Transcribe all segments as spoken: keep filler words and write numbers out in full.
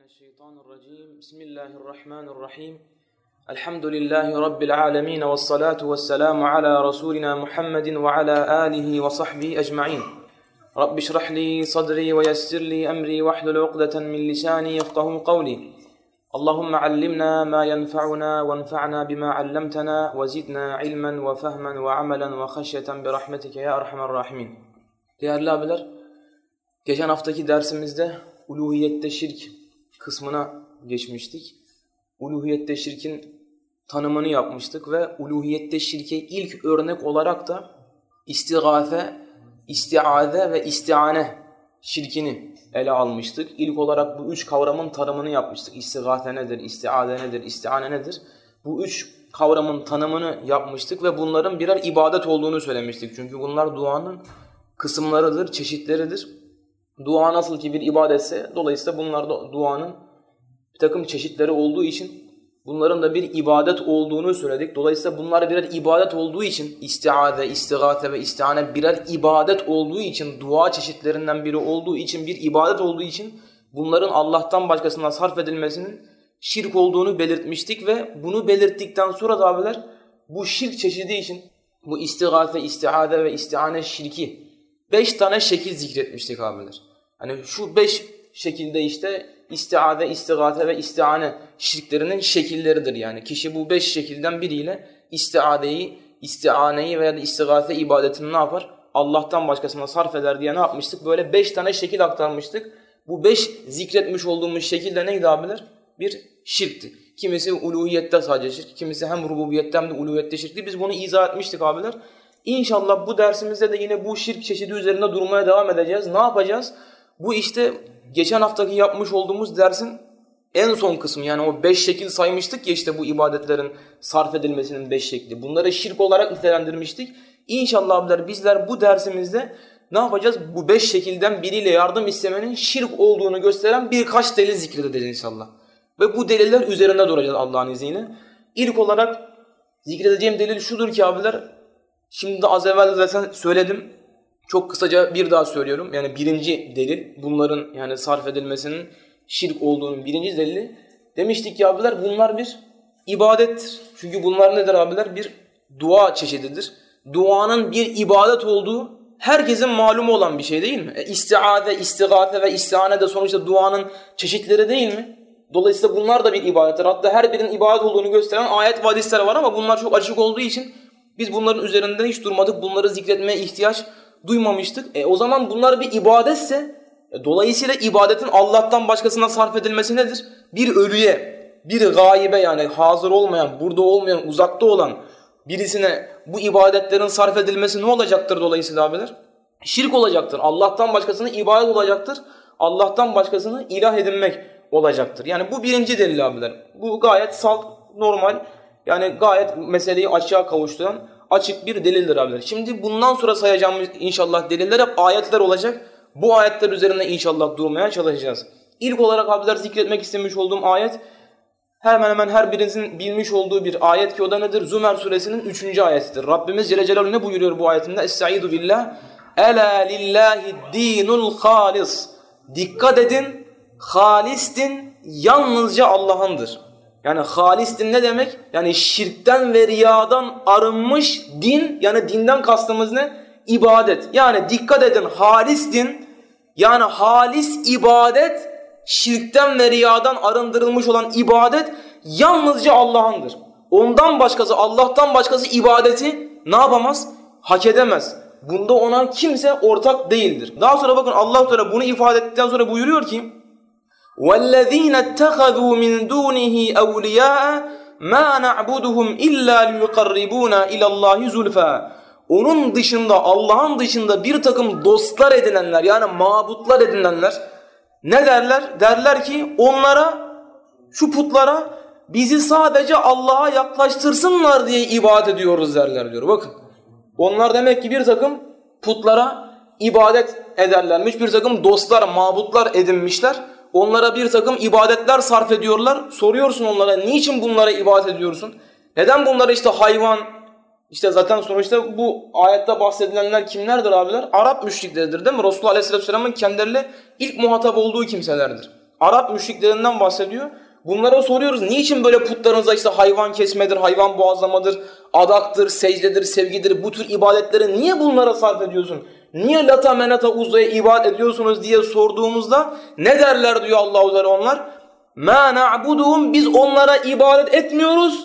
الشيطان الرجيم بسم الله الرحمن الرحيم الحمد لله رب العالمين والصلاة والسلام على رسولنا محمد وعلى آله وصحبه أجمعين رب اشرح لي صدري ويسر لي أمري واحلل عقدة من لساني يفقه قولي اللهم علمنا ما ينفعنا وانفعنا بما علمتنا وزدنا علما وفهما وعملا وخشية برحمتك يا أرحم الراحمين. Değerli abiler, geçen haftaki dersimizde uluhiyette şirk kısmına geçmiştik. Uluhiyette şirkin tanımını yapmıştık ve uluhiyette şirke ilk örnek olarak da istigâfe, istiaze ve istiane şirkini ele almıştık. İlk olarak bu üç kavramın tanımını yapmıştık. İstigâfe nedir, istiaze nedir, istiane nedir? Bu üç kavramın tanımını yapmıştık ve bunların birer ibadet olduğunu söylemiştik. Çünkü bunlar duanın kısımlarıdır, çeşitleridir. Dua nasıl ki bir ibadetse, dolayısıyla bunlar da duanın bir takım çeşitleri olduğu için bunların da bir ibadet olduğunu söyledik. Dolayısıyla bunlar birer ibadet olduğu için, istiaze, istigâfe ve istiane birer ibadet olduğu için, dua çeşitlerinden biri olduğu için, bir ibadet olduğu için bunların Allah'tan başkasına sarf edilmesinin şirk olduğunu belirtmiştik ve bunu belirttikten sonra da abiler bu şirk çeşidi için bu istigâfe, istiaze ve istiane şirki beş tane şekil zikretmiştik abiler. Hani şu beş şekilde işte istiaze, istigâfe ve istiane şirklerinin şekilleridir yani. Kişi bu beş şekilden biriyle istiazeyi, istianeyi veya da istigâfe ibadetini ne yapar? Allah'tan başkasına sarf eder diye ne yapmıştık? Böyle beş tane şekil aktarmıştık. Bu beş zikretmiş olduğumuz şekilde neydi abiler? Bir şirkti. Kimisi uluhiyette sadece şirk, kimisi hem rububiyette hem de uluhiyette şirkti. Biz bunu izah etmiştik abiler. İnşallah bu dersimizde de yine bu şirk çeşidi üzerinde durmaya devam edeceğiz. Ne yapacağız? Bu işte geçen haftaki yapmış olduğumuz dersin en son kısmı, yani o beş şekil saymıştık ya, işte bu ibadetlerin sarf edilmesinin beş şekli. Bunları şirk olarak nitelendirmiştik. İnşallah abiler bizler bu dersimizde ne yapacağız? Bu beş şekilden biriyle yardım istemenin şirk olduğunu gösteren birkaç delil zikredeceğiz inşallah. Ve bu deliller üzerinde duracağız Allah'ın izniyle. İlk olarak zikredeceğim delil şudur ki abiler, şimdi az evvel zaten söyledim. Çok kısaca bir daha söylüyorum. Yani birinci delil, bunların yani sarf edilmesinin şirk olduğunun birinci delili. Demiştik ki abiler bunlar bir ibadettir. Çünkü bunlar nedir abiler? Bir dua çeşididir. Duanın bir ibadet olduğu herkesin malumu olan bir şey değil mi? E, istiaze, istigâfe ve istiane de sonuçta duanın çeşitleri değil mi? Dolayısıyla bunlar da bir ibadettir. Hatta her birinin ibadet olduğunu gösteren ayet ve hadisler var ama bunlar çok açık olduğu için biz bunların üzerinde hiç durmadık. Bunları zikretmeye ihtiyaç duymamıştık. E o zaman bunlar bir ibadetse e, dolayısıyla ibadetin Allah'tan başkasına sarf edilmesi nedir? Bir ölüye, bir gaybe, yani hazır olmayan, burada olmayan, uzakta olan birisine bu ibadetlerin sarf edilmesi ne olacaktır dolayısıyla abiler? Şirk olacaktır. Allah'tan başkasına ibadet olacaktır. Allah'tan başkasını ilah edinmek olacaktır. Yani bu birinci delil abiler. Bu gayet salt, normal, yani gayet meseleyi açığa kavuşturan açık bir delildir abiler. Şimdi bundan sonra sayacağımız inşallah deliller hep ayetler olacak. Bu ayetler üzerinde inşallah durmaya çalışacağız. İlk olarak abiler zikretmek istemiş olduğum ayet, hemen hemen her birinizin bilmiş olduğu bir ayet ki o da nedir? Zümer suresinin üçüncü ayetidir. Rabbimiz Celle Celaluhu ne buyuruyor bu ayetinde? Estaizu billah. Ela lillahi dinul halis. Dikkat edin, halistin yalnızca Allah'ındır. Yani halistin ne demek? Yani şirkten ve riyadan arınmış din, yani dinden kastımız ne? İbadet. Yani dikkat edin, halis din, yani halis ibadet, şirkten ve riyadan arındırılmış olan ibadet yalnızca Allah'ındır. Ondan başkası, Allah'tan başkası ibadeti ne yapamaz? Hak edemez. Bunda ona kimse ortak değildir. Daha sonra bakın Allah Teala bunu ifade ettikten sonra buyuruyor ki وَالَّذ۪ينَ اتَّخَذُوا مِنْ دُونِهِ اَوْلِيَاءَ مَا نَعْبُدُهُمْ اِلَّا لِيُقَرِّبُونَ اِلَى اللّٰهِ زُلْفَى. Onun dışında, Allah'ın dışında bir takım dostlar edinenler, yani mabutlar edinenler ne derler? Derler ki onlara, şu putlara bizi sadece Allah'a yaklaştırsınlar diye ibadet ediyoruz derler diyor. Bakın, onlar demek ki bir takım putlara ibadet ederlermiş, bir takım dostlar, mabutlar edinmişler. Onlara bir takım ibadetler sarf ediyorlar. Soruyorsun onlara, niçin bunlara ibadet ediyorsun? Neden bunlara işte hayvan, işte zaten sonuçta bu ayette bahsedilenler kimlerdir abiler? Arap müşrikleridir değil mi? Resulullah Aleyhisselatü Vesselam'ın kendileriyle ilk muhatap olduğu kimselerdir. Arap müşriklerinden bahsediyor. Bunlara soruyoruz, niçin böyle putlarınıza işte hayvan kesmedir, hayvan boğazlamadır, adaktır, secdedir, sevgidir, bu tür ibadetleri niye bunlara sarf ediyorsun? Niye lata menata uzaya ibadet ediyorsunuz diye sorduğumuzda ne derler diyor Allah-u Teala onlar? مَا نَعْبُدُهُمْ Biz onlara ibadet etmiyoruz.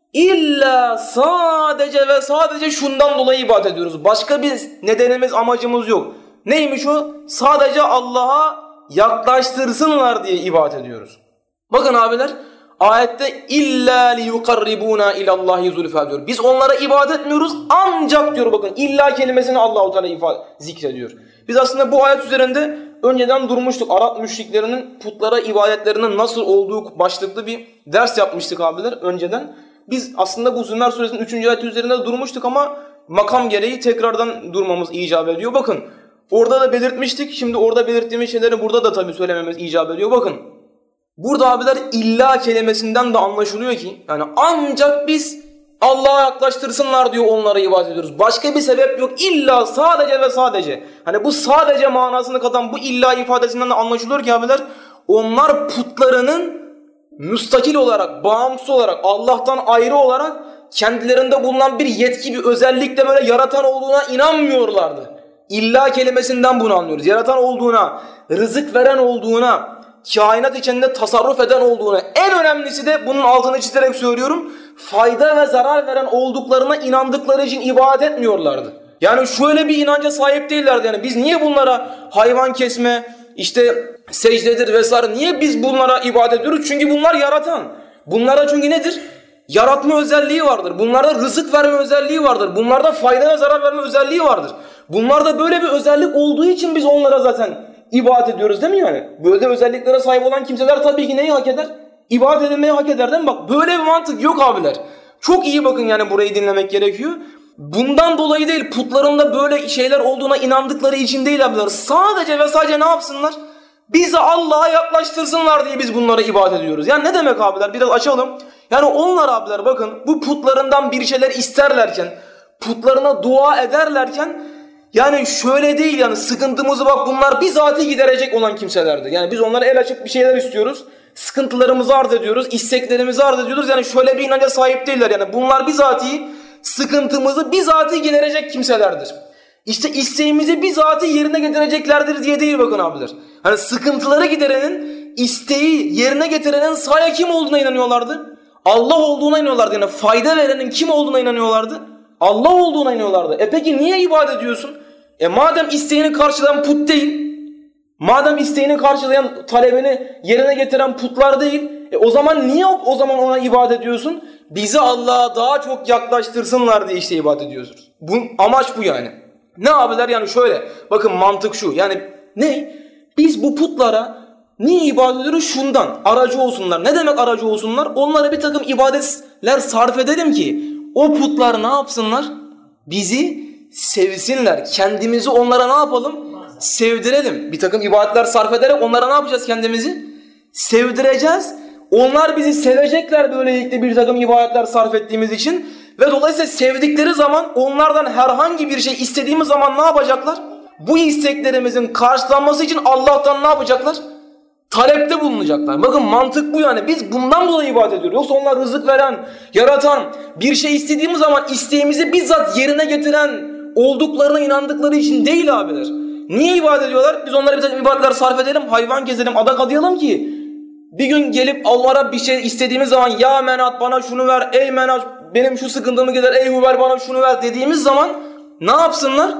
İlla sadece ve sadece şundan dolayı ibadet ediyoruz. Başka bir nedenimiz, amacımız yok. Neymiş o? Sadece Allah'a yaklaştırsınlar diye ibadet ediyoruz. Bakın abiler, ayette illa liyukarribuna ilallahi zulfa diyor. Biz onlara ibadet etmiyoruz ancak diyor, bakın illa kelimesini Allah-u Teala ifade zikrediyor. Biz aslında bu ayet üzerinde önceden durmuştuk. Arap müşriklerinin putlara ibadetlerinin nasıl olduğu başlıklı bir ders yapmıştık abiler önceden. Biz aslında bu Zümer suresinin üçüncü ayeti üzerinde durmuştuk ama makam gereği tekrardan durmamız icap ediyor. Bakın orada da belirtmiştik. Şimdi orada belirttiğimiz şeyleri burada da tabii söylememiz icap ediyor. Bakın burada abiler illa kelimesinden de anlaşılıyor ki yani ancak biz Allah'a yaklaştırsınlar diyor, onlara ibadet ediyoruz. Başka bir sebep yok. İlla sadece ve sadece. Hani bu sadece manasını katan bu illa ifadesinden de anlaşılıyor ki abiler onlar putlarının müstakil olarak, bağımsız olarak, Allah'tan ayrı olarak kendilerinde bulunan bir yetki, bir özellikle böyle yaratan olduğuna inanmıyorlardı. İlla kelimesinden bunu anlıyoruz. Yaratan olduğuna, rızık veren olduğuna, kainat içinde tasarruf eden olduğuna, en önemlisi de bunun altını çizerek söylüyorum, fayda ve zarar veren olduklarına inandıkları için ibadet etmiyorlardı. Yani şöyle bir inanca sahip değillerdi. Yani biz niye bunlara hayvan kesme, işte secdedir vesaire, niye biz bunlara ibadet ediyoruz? Çünkü bunlar yaratan. Bunlara çünkü nedir? Yaratma özelliği vardır. Bunlarda rızık verme özelliği vardır. Bunlarda fayda ve zarar verme özelliği vardır. Bunlarda böyle bir özellik olduğu için biz onlara zaten ibadet ediyoruz değil mi yani? Böyle özelliklere sahip olan kimseler tabii ki neyi hak eder? İbadet edilmeyi hak eder değil mi? Bak böyle bir mantık yok abiler. Çok iyi bakın yani, burayı dinlemek gerekiyor. Bundan dolayı değil, putlarında böyle şeyler olduğuna inandıkları için değil abiler. Sadece ve sadece ne yapsınlar? Bizi Allah'a yaklaştırsınlar diye biz bunlara ibadet ediyoruz. Yani ne demek abiler? Biraz açalım. Yani onlar abiler bakın bu putlarından bir şeyler isterlerken, putlarına dua ederlerken yani şöyle değil yani sıkıntımızı bak bunlar bizatihi giderecek olan kimselerdir. Yani biz onlara el açıp bir şeyler istiyoruz. Sıkıntılarımızı arz ediyoruz, isteklerimizi arz ediyoruz. Yani şöyle bir inanca sahip değiller. Yani bunlar bizatihi sıkıntımızı bizatihi giderecek kimselerdir. İşte isteğimizi bizatihi yerine getireceklerdir diye değil bakın abiler. Hani sıkıntıları giderenin, isteği yerine getirenin sadece kim olduğuna inanıyorlardı? Allah olduğuna inanıyorlardı. Yani fayda verenin kim olduğuna inanıyorlardı? Allah olduğuna inanıyorlardı. E peki niye ibadet ediyorsun? E madem isteğini karşılayan put değil, madem isteğini karşılayan, talebini yerine getiren putlar değil, e o zaman niye o zaman ona ibadet ediyorsun? Bizi Allah'a daha çok yaklaştırsınlar diye işte ibadet ediyoruz. Bu, amaç bu yani. Ne abiler yani şöyle, bakın mantık şu, yani ne? Biz bu putlara niye ibadet ediyoruz? Şundan, aracı olsunlar. Ne demek aracı olsunlar? Onlara bir takım ibadetler sarf edelim ki o putlar ne yapsınlar? Bizi sevsinler. Kendimizi onlara ne yapalım? Sevdirelim. Bir takım ibadetler sarf ederek onlara ne yapacağız kendimizi? Sevdireceğiz. Onlar bizi sevecekler böylelikle bir takım ibadetler sarf ettiğimiz için. Ve dolayısıyla sevdikleri zaman onlardan herhangi bir şey istediğimiz zaman ne yapacaklar? Bu isteklerimizin karşılanması için Allah'tan ne yapacaklar? Talepte bulunacaklar. Bakın mantık bu yani. Biz bundan dolayı ibadet ediyoruz. Yoksa onlar rızık veren, yaratan, bir şey istediğimiz zaman isteğimizi bizzat yerine getiren olduklarına inandıkları için değil abiler. Niye ibadet ediyorlar? Biz onlara bir takım ibadetler sarf edelim, hayvan keselim, adak adayalım ki bir gün gelip Allah'a bir şey istediğimiz zaman ya menat bana şunu ver, ey menat benim şu sıkıntımı gider, ey huber bana şunu ver dediğimiz zaman ne yapsınlar?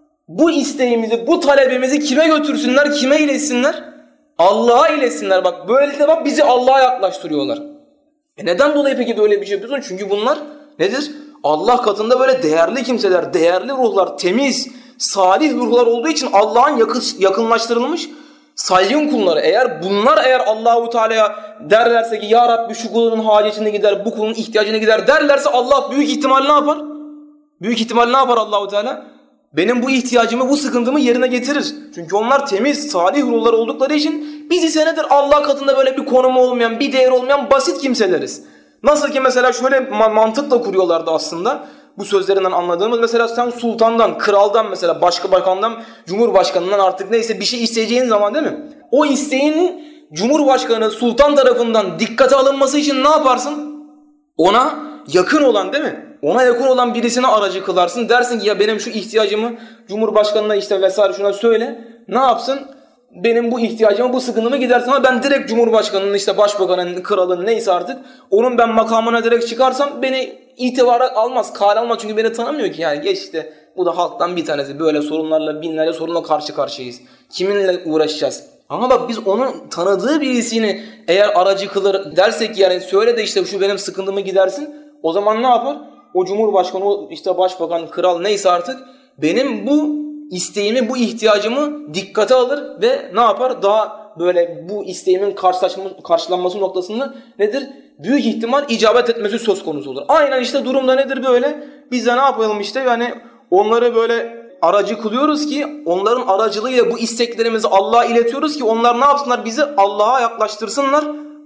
Bu isteğimizi, bu talebimizi kime götürsünler, kime iletsinler? Allah'a iletsinler. Bak böylelikle bak bizi Allah'a yaklaştırıyorlar. E neden dolayı peki böyle bir şey yapıyorsun? Çünkü bunlar nedir? Allah katında böyle değerli kimseler, değerli ruhlar, temiz, salih ruhlar olduğu için Allah'ın yakınlaştırılmış saygın kulları. Eğer bunlar eğer Allahu Teala'ya derlerse ki ya Rabbi şu kulun hacetini gider, bu kulun ihtiyacını gider derlerse Allah büyük ihtimal ne yapar? Büyük ihtimal ne yapar Allahu Teala? Benim bu ihtiyacımı, bu sıkıntımı yerine getirir. Çünkü onlar temiz, salih ruhlar oldukları için biz ise nedir? Allah katında böyle bir konumu olmayan, bir değer olmayan basit kimseleriz. Nasıl ki mesela şöyle mantıkla kuruyorlardı aslında. Bu sözlerinden anladığımız mesela sen sultandan, kraldan mesela başka bakandan, cumhurbaşkanından artık neyse bir şey isteyeceğin zaman değil mi? O isteğinin Cumhurbaşkanı, sultan tarafından dikkate alınması için ne yaparsın? Ona yakın olan, değil mi? Ona yakın olan birisine aracı kılarsın. Dersin ki ya benim şu ihtiyacımı Cumhurbaşkanı'na işte vesaire şuna söyle. Ne yapsın? Benim bu ihtiyacımı, bu sıkıntımı gidersin ama ben direkt Cumhurbaşkanı'nın, işte başbakanın, kralın neyse artık onun ben makamına direkt çıkarsam beni itibara almaz, kale almaz çünkü beni tanımıyor ki. Yani geç işte, bu da halktan bir tanesi, böyle sorunlarla, binlerce sorunla karşı karşıyayız. Kiminle uğraşacağız? Ama bak biz onun tanıdığı birisini eğer aracı kılır dersek ki yani söyle de işte şu benim sıkıntımı gidersin, o zaman ne yapar? O Cumhurbaşkanı, o işte başbakan, kral neyse artık benim bu isteğimi, bu ihtiyacımı dikkate alır ve ne yapar? Daha böyle bu isteğimin karşılanması noktasında nedir? Büyük ihtimal icabet etmesi söz konusu olur. Aynen işte durumda nedir böyle? Biz de ne yapalım işte, yani onları böyle aracı kılıyoruz ki onların aracılığıyla bu isteklerimizi Allah'a iletiyoruz ki onlar ne yapsınlar? Bizi Allah'a yaklaştırsınlar.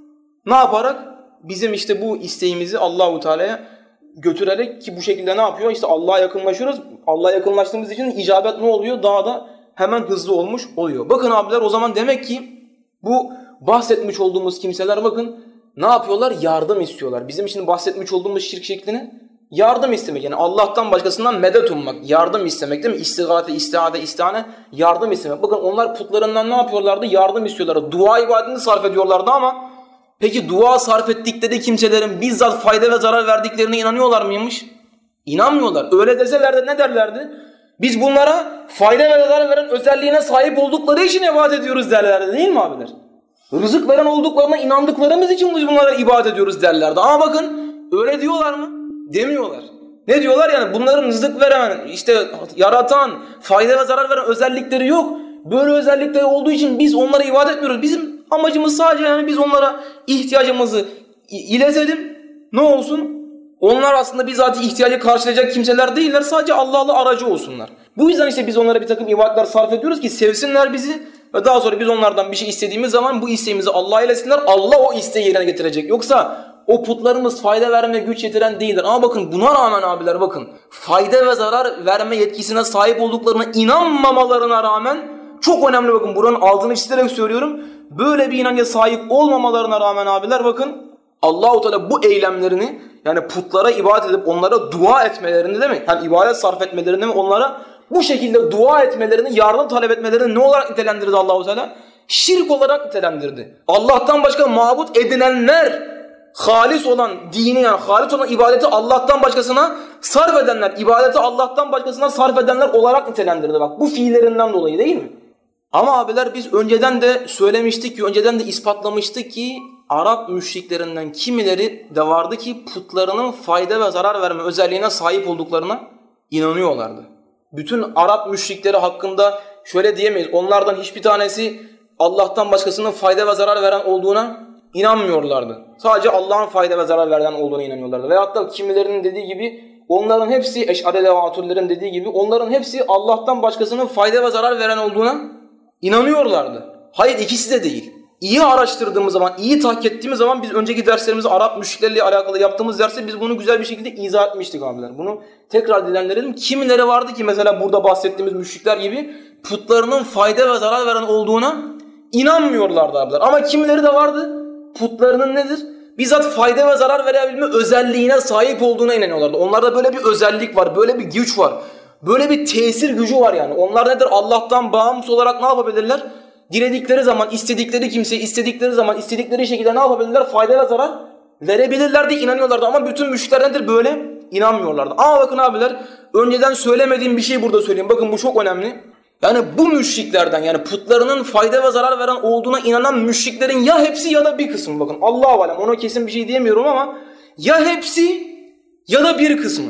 Ne yaparak? Bizim işte bu isteğimizi Allahu Teala'ya götürerek, ki bu şekilde ne yapıyor? İşte Allah'a yakınlaşıyoruz. Allah'a yakınlaştığımız için icabet ne oluyor? Daha da hemen hızlı olmuş oluyor. Bakın abiler, o zaman demek ki bu bahsetmiş olduğumuz kimseler bakın ne yapıyorlar? Yardım istiyorlar. Bizim için bahsetmiş olduğumuz şirk şeklini yardım istemek. Yani Allah'tan başkasından medet ummak. Yardım istemek, değil mi? İstigate, istiade, istihane, yardım istemek. Bakın onlar putlarından ne yapıyorlardı? Yardım istiyorlardı. Dua ibadetini sarf ediyorlardı ama peki dua sarf ettikleri kimselerin bizzat fayda ve zarar verdiklerine inanıyorlar mıymış? İnanmıyorlar. Öyle deseler de ne derlerdi? Biz bunlara fayda ve zarar veren özelliğine sahip oldukları için ibadet ediyoruz derlerdi, değil mi abiler? Rızık veren olduklarına inandıklarımız için biz bunlara ibadet ediyoruz derlerdi. Ama bakın öyle diyorlar mı? Demiyorlar. Ne diyorlar yani? Bunların rızık veren, işte yaratan, fayda ve zarar veren özellikleri yok. Böyle özellikleri olduğu için biz onlara ibadet etmiyoruz. Bizim amacımız sadece yani biz onlara ihtiyacımızı iletelim. Ne olsun? Onlar aslında bizzat ihtiyacı karşılayacak kimseler değiller. Sadece Allah'la aracı olsunlar. Bu yüzden işte biz onlara bir takım ibadetler sarf ediyoruz ki sevsinler bizi. Ve daha sonra biz onlardan bir şey istediğimiz zaman bu isteğimizi Allah'a ilesinler. Allah o isteği yerine getirecek. Yoksa o putlarımız fayda verme güç yetiren değildir. Ama bakın buna rağmen abiler bakın. Fayda ve zarar verme yetkisine sahip olduklarına inanmamalarına rağmen, çok önemli bakın, buranın altını çizerek söylüyorum. Böyle bir inanca sahip olmamalarına rağmen abiler bakın Allah-u Teala bu eylemlerini, yani putlara ibadet edip onlara dua etmelerini, değil mi? Yani ibadet sarf etmelerini mi, onlara bu şekilde dua etmelerini, yardım talep etmelerini ne olarak nitelendirdi Allah-u Teala? Şirk olarak nitelendirdi. Allah'tan başka mabut edinenler, halis olan dini, yani halis olan ibadeti Allah'tan başkasına sarf edenler, ibadeti Allah'tan başkasına sarf edenler olarak nitelendirdi. Bak bu fiillerinden dolayı, değil mi? Ama abiler biz önceden de söylemiştik ki, önceden de ispatlamıştık ki Arap müşriklerinden kimileri de vardı ki putlarının fayda ve zarar verme özelliğine sahip olduklarına inanıyorlardı. Bütün Arap müşrikleri hakkında şöyle diyemeyiz. Onlardan hiçbir tanesi Allah'tan başkasının fayda ve zarar veren olduğuna inanmıyorlardı. Sadece Allah'ın fayda ve zarar veren olduğuna inanıyorlardı. Veyahut da kimilerinin dediği gibi, onların hepsi, Eş'ari ve Maturidilerin dediği gibi, onların hepsi Allah'tan başkasının fayda ve zarar veren olduğuna inanıyorlardı. Hayır, ikisi de değil. İyi araştırdığımız zaman, iyi tahkik ettiğimiz zaman, biz önceki derslerimizde Arap müşriklerle alakalı yaptığımız derste biz bunu güzel bir şekilde izah etmiştik abiler. Bunu tekrar dilendirelim. Kimileri vardı ki mesela burada bahsettiğimiz müşrikler gibi putlarının fayda ve zarar veren olduğuna inanmıyorlardı abiler. Ama kimileri de vardı, putlarının nedir? Bizzat fayda ve zarar verebilme özelliğine sahip olduğuna inanıyorlardı. Onlarda böyle bir özellik var, böyle bir güç var. Böyle bir tesir gücü var yani. Onlar nedir? Allah'tan bağımsız olarak ne yapabilirler? Diledikleri zaman, istedikleri kimseye, istedikleri zaman, istedikleri şekilde ne yapabilirler? Fayda ve zarar verebilirler diye inanıyorlardı. Ama bütün müşrikler nedir? Böyle inanmıyorlardı. Ama bakın abiler, önceden söylemediğim bir şey burada söyleyeyim. Bakın bu çok önemli. Yani bu müşriklerden, yani putlarının fayda ve zarar veren olduğuna inanan müşriklerin ya hepsi ya da bir kısmı. Bakın Allahu alem, ona kesin bir şey diyemiyorum ama ya hepsi ya da bir kısmı.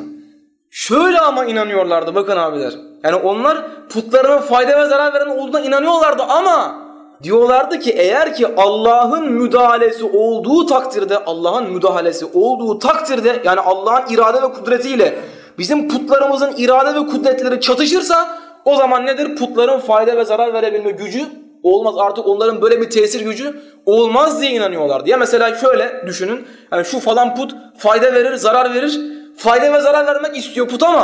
Şöyle ama inanıyorlardı bakın abiler. Yani onlar putlarının fayda ve zarar veren olduğuna inanıyorlardı ama diyorlardı ki eğer ki Allah'ın müdahalesi olduğu takdirde, Allah'ın müdahalesi olduğu takdirde, yani Allah'ın irade ve kudretiyle bizim putlarımızın irade ve kudretleri çatışırsa o zaman nedir? Putların fayda ve zarar verebilme gücü olmaz. Artık onların böyle bir tesir gücü olmaz diye inanıyorlardı. Ya mesela şöyle düşünün. Yani şu falan put fayda verir, zarar verir. Fayda ve zarar vermek istiyor put ama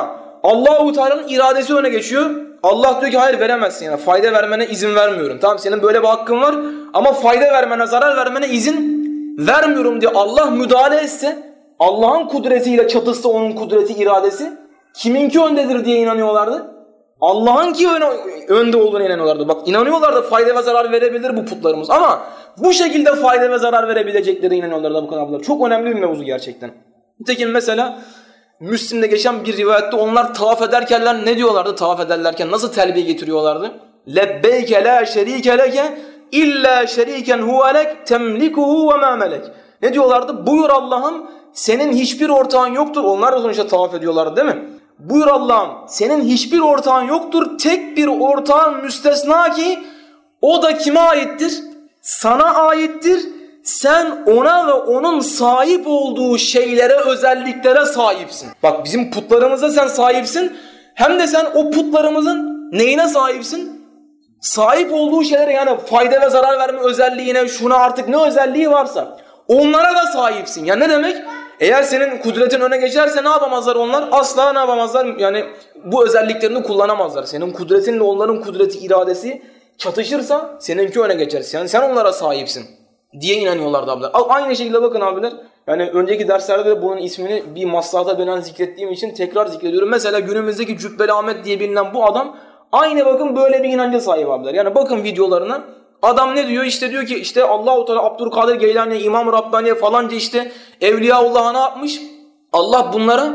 Allah-u Teala'nın iradesi öne geçiyor. Allah diyor ki hayır veremezsin, yani fayda vermene izin vermiyorum. Tamam, senin böyle bir hakkın var ama fayda vermene, zarar vermene izin vermiyorum diye Allah müdahale etse, Allah'ın kudretiyle çatışsa onun kudreti, iradesi, kiminki öndedir diye inanıyorlardı? Allah'ınki önde olduğuna inanıyorlardı. Bak, inanıyorlardı fayda ve zarar verebilir bu putlarımız ama bu şekilde fayda ve zarar verebileceklerine inanıyorlardı bu kadar. Çok önemli bir mevzu gerçekten. Nitekim mesela Müslim'de geçen bir rivayette onlar tavaf ederken ne diyorlardı? Tavaf ederlerken nasıl telbiye getiriyorlardı? Lebbeyke la şerike leke illa şeriken huvelek temlikuhu ve ma melek. Ne diyorlardı? Buyur Allah'ım, senin hiçbir ortağın yoktur. Onlar da sonuçta tavaf ediyorlardı değil mi? Buyur Allah'ım, senin hiçbir ortağın yoktur. Tek bir ortağın müstesna ki o da kime aittir? Sana aittir. Sen ona ve onun sahip olduğu şeylere, özelliklere sahipsin. Bak, bizim putlarımıza sen sahipsin. Hem de sen o putlarımızın neyine sahipsin? Sahip olduğu şeylere, yani fayda ve zarar verme özelliğine, şuna artık ne özelliği varsa onlara da sahipsin. Yani ne demek? Eğer senin kudretin öne geçerse ne yapamazlar onlar? Asla ne yapamazlar? Yani bu özelliklerini kullanamazlar. Senin kudretinle onların kudreti, iradesi çatışırsa seninki öne geçer. Yani sen onlara sahipsin diye inanıyorlardı abiler. Aynı şekilde bakın abiler, yani önceki derslerde de bunun ismini bir maslahata binen zikrettiğim için tekrar zikrediyorum. Mesela günümüzdeki Cübbeli Ahmet diye bilinen bu adam aynı bakın böyle bir inanca sahip abiler. Yani bakın videolarına, adam ne diyor? İşte diyor ki işte Allah-u Teala Abdülkadir Geylani'ye, İmam-ı Rabbani'ye falanca işte Evliyaullah'a ne yapmış? Allah bunlara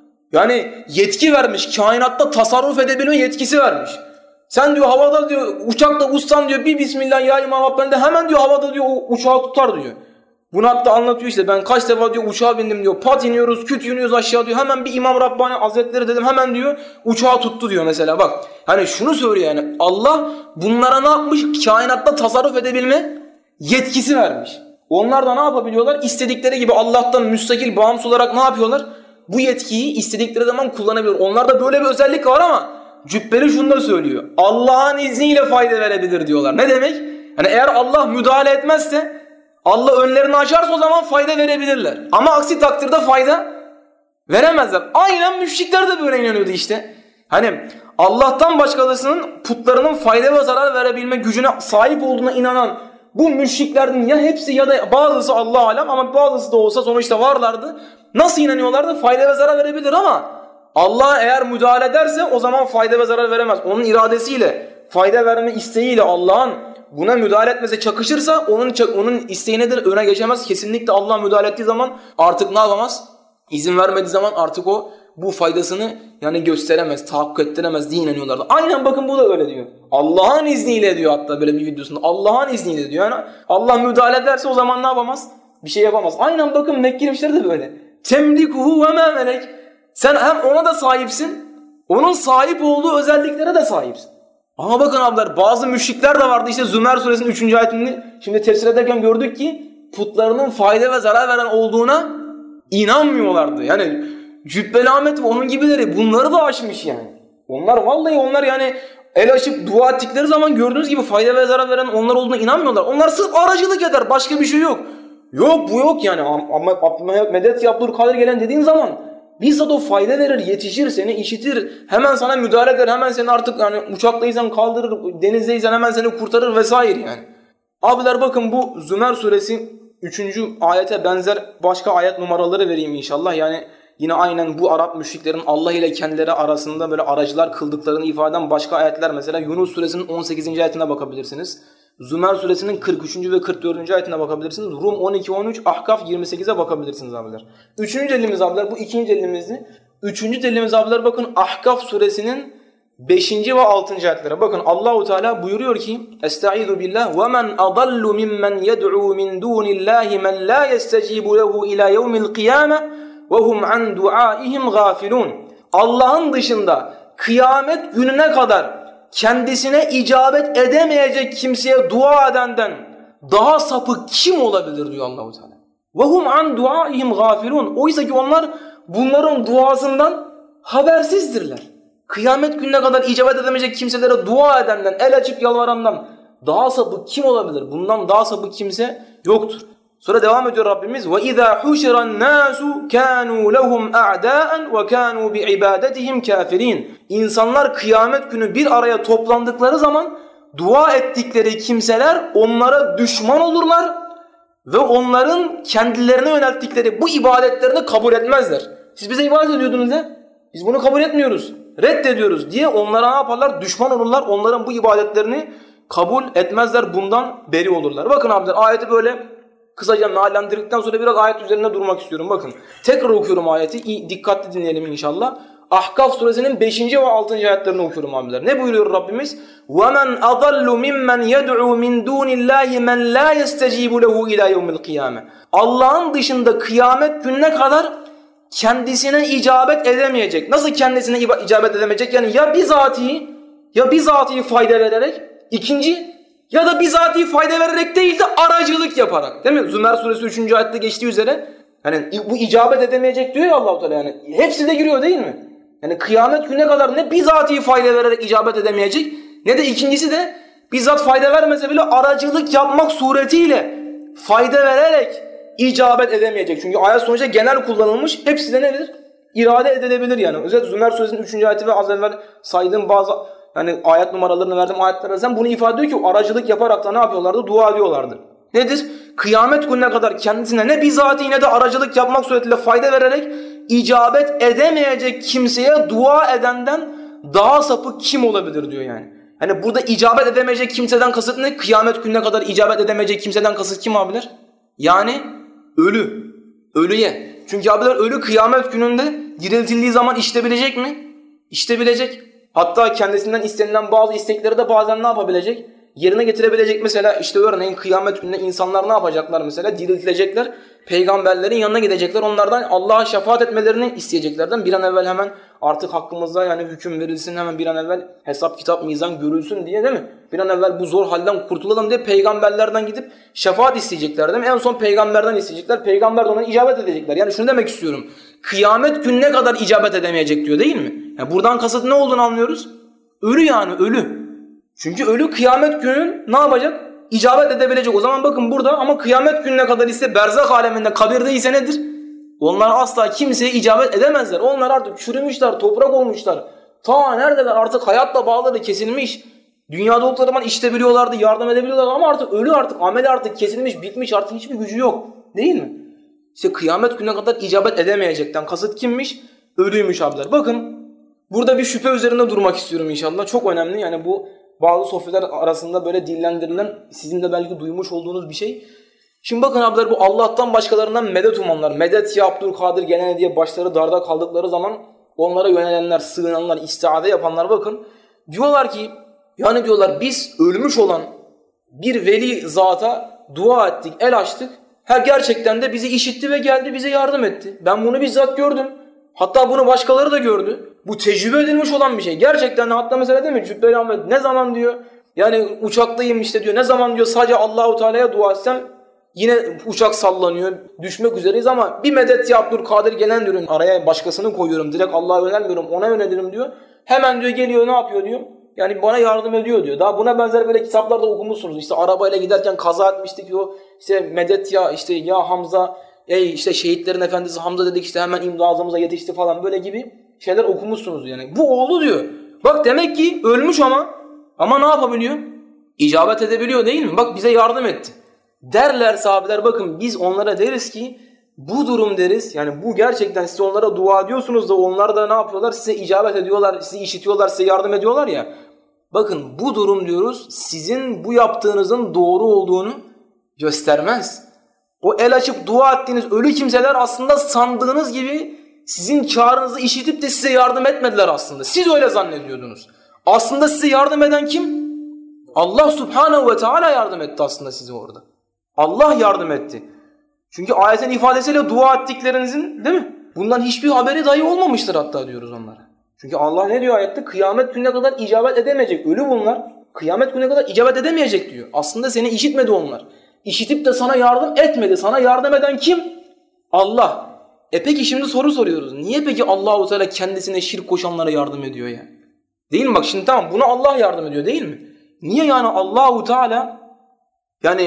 yani yetki vermiş, kainatta tasarruf edebilme yetkisi vermiş. Sen diyor havada diyor uçakta uçsan diyor bir Bismillah ya İmam Rabbani de hemen diyor havada diyor uçağı tutar diyor. Bunu hatta anlatıyor işte, ben kaç defa diyor uçağa bindim diyor, pat iniyoruz, küt iniyoruz aşağı diyor, hemen bir İmam Rabbani Hazretleri dedim, hemen diyor uçağı tuttu diyor mesela. Bak hani şunu söylüyor, yani Allah bunlara ne yapmış? Kainatta tasarruf edebilme yetkisi vermiş. Onlar da ne yapabiliyorlar? İstedikleri gibi Allah'tan müstakil, bağımsız olarak ne yapıyorlar? Bu yetkiyi istedikleri zaman kullanabiliyor. Onlarda böyle bir özellik var ama Cübbeli şunu da söylüyor. Allah'ın izniyle fayda verebilir diyorlar. Ne demek? Yani eğer Allah müdahale etmezse, Allah önlerini açarsa o zaman fayda verebilirler. Ama aksi takdirde fayda veremezler. Aynen müşrikler de böyle inanıyordu işte. Hani Allah'tan başkasının putlarının fayda ve zarar verebilme gücüne sahip olduğuna inanan bu müşriklerden ya hepsi ya da bazısı, Allah alem, ama bazısı da olsa sonuçta varlardı. Nasıl inanıyorlardı? Fayda ve zarar verebilir ama Allah eğer müdahale ederse o zaman fayda ve zarar veremez. Onun iradesiyle, fayda verme isteğiyle Allah'ın buna müdahale etmese, çakışırsa onun onun isteğinedir, öne geçemez. Kesinlikle Allah müdahale ettiği zaman artık ne yapamaz? İzin vermediği zaman artık o bu faydasını yani gösteremez, tahakkuk ettiremez diye inanıyorlardı. Aynen bakın bu da öyle diyor. Allah'ın izniyle diyor, hatta böyle bir videosunda Allah'ın izniyle diyor. Yani Allah müdahale ederse o zaman ne yapamaz? Bir şey yapamaz. Aynen bakın Mekke işleri de böyle. Temlikuhu ve ma melek. Sen hem ona da sahipsin, onun sahip olduğu özelliklere de sahipsin. Ama bakın abiler, bazı müşrikler de vardı. İşte Zümer suresinin üçüncü ayetini şimdi tefsir ederken gördük ki putlarının fayda ve zarar veren olduğuna inanmıyorlardı. Yani Cübbeli Ahmet ve onun gibileri bunları da aşmış yani. Onlar vallahi onlar yani el açıp dua ettikleri zaman gördüğünüz gibi fayda ve zarar veren onlar olduğuna inanmıyorlar. Onlar sırf aracılık eder, başka bir şey yok. Yok bu yok yani. Ama medet Abdülkadir gelen dediğin zaman bizzat o fayda verir, yetişir, seni işitir, hemen sana müdahale eder, hemen seni artık yani uçaktaysan kaldırır, denizdeysen hemen seni kurtarır vesaire yani. Abiler bakın bu Zümer suresi üçüncü ayete benzer başka ayet numaraları vereyim inşallah. Yani yine aynen bu Arap müşriklerin Allah ile kendileri arasında böyle aracılar kıldıklarını ifade eden başka ayetler, mesela Yunus suresinin on sekizinci ayetine bakabilirsiniz. Zümer suresinin kırk üçüncü ve kırk dördüncü ayetine bakabilirsiniz. Rum on iki on üç, Ahkaf yirmi sekize bakabilirsiniz abiler. Üçüncü delilimiz abiler, bu ikinci delilimizi. Üçüncü delilimiz abiler bakın Ahkaf suresinin beşinci ve altıncı ayetlere. Bakın Allahu Teala buyuruyor ki: "Estaizu billah ve men adallu mimmen yed'u min dunillahi men la yestecibu lehu ila yevmil kıyame ve hum an duaihim gafilun." Allah'ın dışında kıyamet gününe kadar kendisine icabet edemeyecek kimseye dua edenden daha sapık kim olabilir diyor Allah-u Teala. وَهُمْ عَنْ دُعَائِهِمْ غَافِلُونَ. Oysa ki onlar bunların duasından habersizdirler. Kıyamet gününe kadar icabet edemeyecek kimselere dua edenden, el açıp yalvarandan daha sapık kim olabilir? Bundan daha sapık kimse yoktur. Sonra devam ediyor Rabbimiz. وَاِذَا حُشِرَ النَّاسُ كَانُوا لَهُمْ اَعْدَاءً وَكَانُوا بِعِبَادَتِهِمْ كَافِرِينَ. İnsanlar kıyamet günü bir araya toplandıkları zaman dua ettikleri kimseler onlara düşman olurlar ve onların kendilerine yönelttikleri bu ibadetlerini kabul etmezler. Siz bize ibadet ediyordunuz ya, biz bunu kabul etmiyoruz, reddediyoruz diye onlara ne yaparlar? Düşman olurlar, onların bu ibadetlerini kabul etmezler, bundan beri olurlar. Bakın abiler, ayeti böyle kısaca meallendirdikten sonra biraz ayet üzerine durmak istiyorum. Bakın tekrar okuyorum ayeti, iyi, dikkatli dinleyelim inşallah. Ahkaf suresinin beşinci ve altıncı ayetlerini okuyorum abiler. Ne buyuruyor Rabbimiz? وَمَنْ أَضَلُّ مِمَّنْ يَدْعُوا مِنْ دُونِ اللّٰهِ مَنْ لَا يَسْتَجِيبُ لَهُ اِلَى يَوْمِ الْقِيَامَةِ. Allah'ın dışında kıyamet gününe kadar kendisine icabet edemeyecek. Nasıl kendisine icabet edemeyecek? Yani ya bizatihi, ya bizatihi fayda vererek, ikinci ya da bizatihi fayda vererek değil de aracılık yaparak. Değil mi? Zümer suresi üçüncü ayette geçtiği üzere. Hani bu icabet edemeyecek diyor ya Allah-u Teala yani. Hepsi de giriyor değil mi? Yani kıyamet gününe kadar ne bizatihi fayda vererek icabet edemeyecek, ne de ikincisi de bizzat fayda vermese bile aracılık yapmak suretiyle fayda vererek icabet edemeyecek. Çünkü ayet sonuçta genel kullanılmış. Hepsi de nedir? İrade edilebilir yani. Özellikle Zümer suresinin üçüncü ayeti ve az evvel saydığım bazı yani ayet numaralarını verdiğim ayetlerden sen bunu ifade ediyor ki aracılık yaparak da ne yapıyorlardı? Dua ediyorlardı. Nedir? Kıyamet gününe kadar kendisine ne bizatihi ne de aracılık yapmak suretiyle fayda vererek icabet edemeyecek kimseye dua edenden daha sapık kim olabilir diyor yani. Hani burada icabet edemeyecek kimseden kasıt ne? Kıyamet gününe kadar icabet edemeyecek kimseden kasıt kim abiler? Yani ölü. Ölüye. Çünkü abiler ölü kıyamet gününde diriltildiği zaman işitebilecek mi? İşitebilecek. Hatta kendisinden istenilen bazı istekleri de bazen ne yapabilecek? Yerine getirebilecek. Mesela işte örneğin kıyamet gününde insanlar ne yapacaklar mesela? Diriltilecekler. Peygamberlerin yanına gidecekler. Onlardan Allah'a şefaat etmelerini isteyeceklerden bir an evvel hemen artık hakkımızda yani hüküm verilsin, hemen bir an evvel hesap kitap mizan görülsün diye değil mi? Bir an evvel bu zor halden kurtulalım diye peygamberlerden gidip şefaat isteyecekler değil mi? En son peygamberden isteyecekler. Peygamber de ona icabet edecekler. Yani şunu demek istiyorum. Kıyamet gününe kadar icabet edemeyecek diyor değil mi? Yani buradan kasıt ne olduğunu anlıyoruz. Ölü yani ölü. Çünkü ölü kıyamet günün ne yapacak? İcabet edebilecek. O zaman bakın burada ama kıyamet gününe kadar ise berzak aleminde kabirde ise nedir? Onlar asla kimseye icabet edemezler. Onlar artık çürümüşler, toprak olmuşlar. Ta neredeler artık hayatla bağları kesilmiş. Dünyada oldukları zaman işitebiliyorlardı, yardım edebiliyorlardı ama artık ölü artık, ameli artık kesilmiş, bitmiş, artık hiçbir gücü yok. Değil mi? İşte kıyamet gününe kadar icabet edemeyecekten kasıt kimmiş? Ölüymüş abiler. Bakın burada bir şüphe üzerinde durmak istiyorum inşallah. Çok önemli yani bu bazı sohbetler arasında böyle dillendirilen, sizin de belki duymuş olduğunuz bir şey. Şimdi bakın abiler bu Allah'tan başkalarından medet umanlar, medet ya Abdülkadir Genel diye başları darda kaldıkları zaman onlara yönelenler, sığınanlar, istiade yapanlar bakın. Diyorlar ki yani diyorlar biz ölmüş olan bir veli zata dua ettik, el açtık. Ha gerçekten de bizi işitti ve geldi bize yardım etti. Ben bunu bizzat gördüm. Hatta bunu başkaları da gördü. Bu tecrübe edilmiş olan bir şey. Gerçekten de hatta mesela değil mi? Cübbeli Ahmet ne zaman diyor? Yani uçaktayım işte diyor. Ne zaman diyor sadece Allahu Teala'ya dua etsem yine uçak sallanıyor. Düşmek üzereyiz ama bir medet ya Abdülkadir Gelen diyorum. Araya başkasını koyuyorum. Direkt Allah'a yönelmiyorum. Ona yönelirim diyor. Hemen diyor geliyor ne yapıyor diyor. Yani bana yardım ediyor diyor. Daha buna benzer böyle kitaplarda okumuşsunuz. İşte arabayla giderken kaza etmiştik diyor. İşte medet ya işte ya Hamza, ey işte şehitlerin efendisi Hamza dedik işte hemen imdadımıza yetişti falan böyle gibi şeyler okumuşsunuz yani. Bu oldu diyor. Bak demek ki ölmüş ama ama ne yapabiliyor? İcabet edebiliyor değil mi? Bak bize yardım etti. Derler sahabeler bakın biz onlara deriz ki bu durum deriz. Yani bu gerçekten siz onlara dua ediyorsunuz da onlar da ne yapıyorlar? Size icabet ediyorlar, sizi işitiyorlar, size yardım ediyorlar ya. Bakın bu durum diyoruz sizin bu yaptığınızın doğru olduğunu göstermez. O el açıp dua ettiğiniz ölü kimseler aslında sandığınız gibi sizin çağrınızı işitip de size yardım etmediler aslında. Siz öyle zannediyordunuz. Aslında size yardım eden kim? Allah Subhanahu ve Teala yardım etti aslında size orada. Allah yardım etti. Çünkü ayetin ifadesiyle dua ettiklerinizin değil mi? Bundan hiçbir haberi dahi olmamıştır hatta diyoruz onlara. Çünkü Allah ne diyor ayette? Kıyamet gününe kadar icabet edemeyecek. Ölü bunlar. Kıyamet gününe kadar icabet edemeyecek diyor. Aslında seni işitmedi onlar. İşitip de sana yardım etmedi. Sana yardım eden kim? Allah. E peki şimdi soru soruyoruz. Niye peki Allah-u Teala kendisine şirk koşanlara yardım ediyor ya? Değil mi? Bak şimdi tamam buna Allah yardım ediyor değil mi? Niye yani Allah-u Teala yani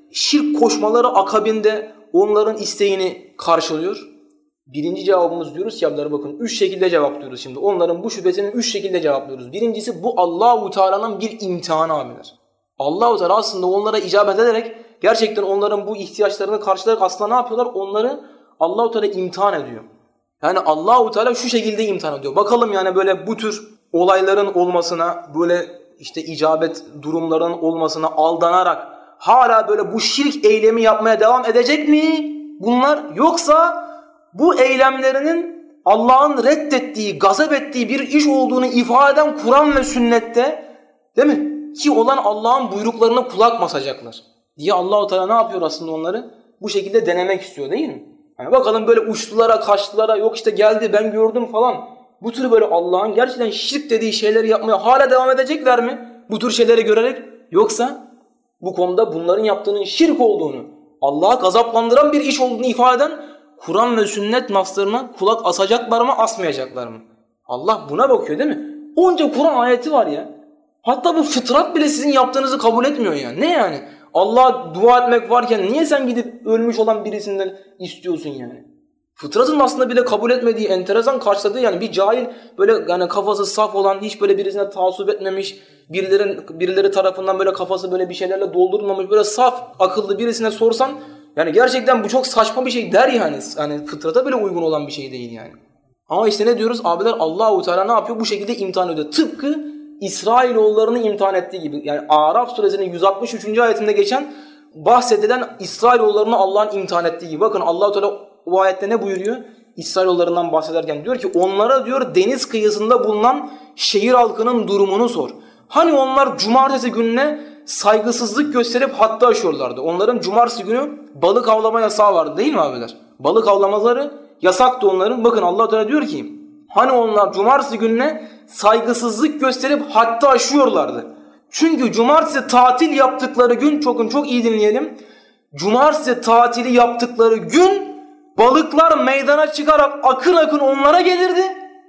şirk koşmaları akabinde onların isteğini karşılıyor? Birinci cevabımız diyoruz ki abiler bakın üç şekilde cevaplıyoruz şimdi. Onların bu şüphesini üç şekilde cevaplıyoruz. Birincisi bu Allah-u Teala'nın bir imtihanı abiler. Allah-u Teala aslında onlara icabet ederek gerçekten onların bu ihtiyaçlarını karşılayarak aslında ne yapıyorlar? Onları Allah-u Teala imtihan ediyor. Yani Allah-u Teala şu şekilde imtihan ediyor. Bakalım yani böyle bu tür olayların olmasına, böyle işte icabet durumların olmasına aldanarak hala böyle bu şirk eylemi yapmaya devam edecek mi bunlar? Yoksa bu eylemlerinin Allah'ın reddettiği, gazap ettiği bir iş olduğunu ifade eden Kur'an ve sünnette değil mi? Ki olan Allah'ın buyruklarına kulak basacaklar diye Allah-u Teala ne yapıyor aslında onları? Bu şekilde denemek istiyor değil mi? Yani bakalım böyle uçtulara, kaçtılara, yok işte geldi ben gördüm falan. Bu tür böyle Allah'ın gerçekten şirk dediği şeyleri yapmaya hala devam edecekler mi? Bu tür şeyleri görerek. Yoksa bu konuda bunların yaptığının şirk olduğunu, Allah'a gazaplandıran bir iş olduğunu ifade eden Kur'an ve sünnet naslarına kulak asacaklar mı, asmayacaklar mı? Allah buna bakıyor değil mi? Onca Kur'an ayeti var ya. Hatta bu fıtrat bile sizin yaptığınızı kabul etmiyor yani. Ne yani? Allah'a dua etmek varken niye sen gidip ölmüş olan birisinden istiyorsun yani? Fıtratın aslında bile kabul etmediği, enteresan karşıladığı yani bir cahil böyle yani kafası saf olan, hiç böyle birisine taassup etmemiş, birilerin birileri tarafından böyle kafası böyle bir şeylerle doldurulmamış, böyle saf, akıllı birisine sorsan yani gerçekten bu çok saçma bir şey der yani. Yani fıtrata bile uygun olan bir şey değil yani. Ama işte ne diyoruz? Abiler Allah-u Teala ne yapıyor? Bu şekilde imtihan ediyor. Tıpkı İsrailoğullarını imtihan ettiği gibi. Yani Araf suresinin yüz altmış üçüncü ayetinde geçen bahsedilen İsrailoğullarını Allah'ın imtihan ettiği gibi. Bakın Allah-u Teala o ayette ne buyuruyor? İsrailoğullarından bahsederken diyor ki onlara diyor deniz kıyısında bulunan şehir halkının durumunu sor. Hani onlar cumartesi gününe saygısızlık gösterip haddi aşıyorlardı. Onların cumartesi günü balık avlama yasağı vardı değil mi abiler? Balık avlamaları yasaktı onların. Bakın Allah Teala diyor ki hani onlar cumartesi gününe saygısızlık gösterip haddi aşıyorlardı. Çünkü cumartesi tatil yaptıkları gün, çok çok iyi dinleyelim. Cumartesi tatili yaptıkları gün balıklar meydana çıkarak akın akın onlara gelirdi.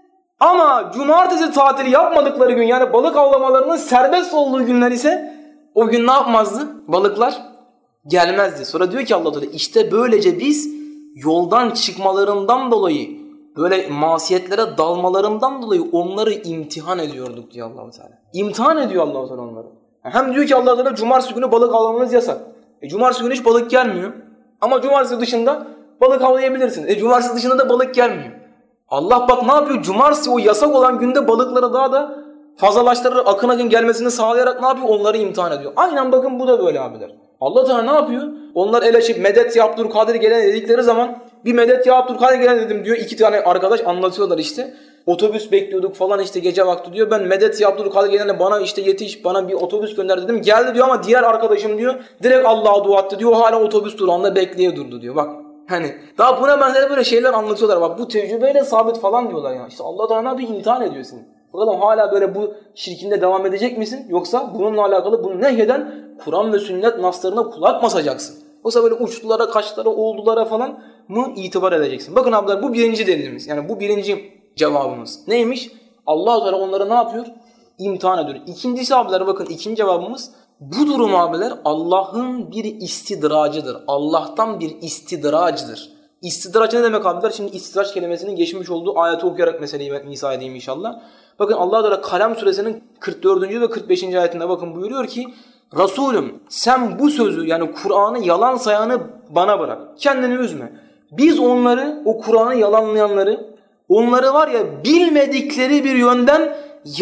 Ama cumartesi tatili yapmadıkları gün, yani balık avlamalarının serbest olduğu günler ise o gün ne yapmazdı? Balıklar gelmezdi. Sonra diyor ki Allah Teala işte böylece biz yoldan çıkmalarından dolayı, böyle masiyetlere dalmalarından dolayı onları imtihan ediyorduk diyor Allah Teala. İmtihan ediyor Allah Teala onları. Hem diyor ki Allah Teala cumartesi günü balık avlamanız yasak. E cumartesi günü hiç balık gelmiyor. Ama cumartesi dışında balık avlayabilirsin. E cumartesi dışında da balık gelmiyor. Allah bak ne yapıyor? Cumartesi o yasak olan günde balıkları daha da fazlalaştırarak, akın akın gelmesini sağlayarak ne yapıyor? Onları imtihan ediyor. Aynen bakın bu da böyle abiler. Allah Teala ne yapıyor? Onlar el açıp medet ya Abdülkadir gelen dedikleri zaman bir medet ya Abdülkadir gelen dedim diyor. İki tane arkadaş anlatıyorlar işte. Otobüs bekliyorduk falan işte gece vakti diyor. Ben medet ya Abdülkadir gelene bana işte yetiş, bana bir otobüs gönder dedim. Geldi diyor ama diğer arkadaşım diyor direkt Allah'a dua etti diyor. Hala otobüs durağında bekleye durdu diyor. Bak hani daha buna benzer böyle şeyler anlatıyorlar. Bak bu tecrübeyle sabit falan diyorlar ya. İşte Allah Teala bir imtihan ediyor seni. Bakalım hala böyle bu şirkinde devam edecek misin? Yoksa bununla alakalı bunu nehyeden Kur'an ve sünnet naslarına kulak basacaksın. Yoksa böyle uçtulara, kaçlara, oldulara falan mı itibar edeceksin? Bakın abiler bu birinci delilimiz. Yani bu birinci cevabımız. Neymiş? Allah-u Teala onları ne yapıyor? İmtihan ediyor. İkincisi abiler bakın ikinci cevabımız. Bu durum abiler Allah'ın bir istidracıdır. Allah'tan bir istidracıdır. İstidraç ne demek abiler? Şimdi istidraç kelimesinin geçmiş olduğu ayeti okuyarak meseleyi ben izah edeyim inşallah. Bakın Allah Teala Kalem suresinin kırk dördüncü ve kırk beşinci ayetinde bakın buyuruyor ki Resulüm sen bu sözü yani Kur'an'ı yalan sayanı bana bırak. Kendini üzme. Biz onları, o Kur'an'ı yalanlayanları, onları var ya bilmedikleri bir yönden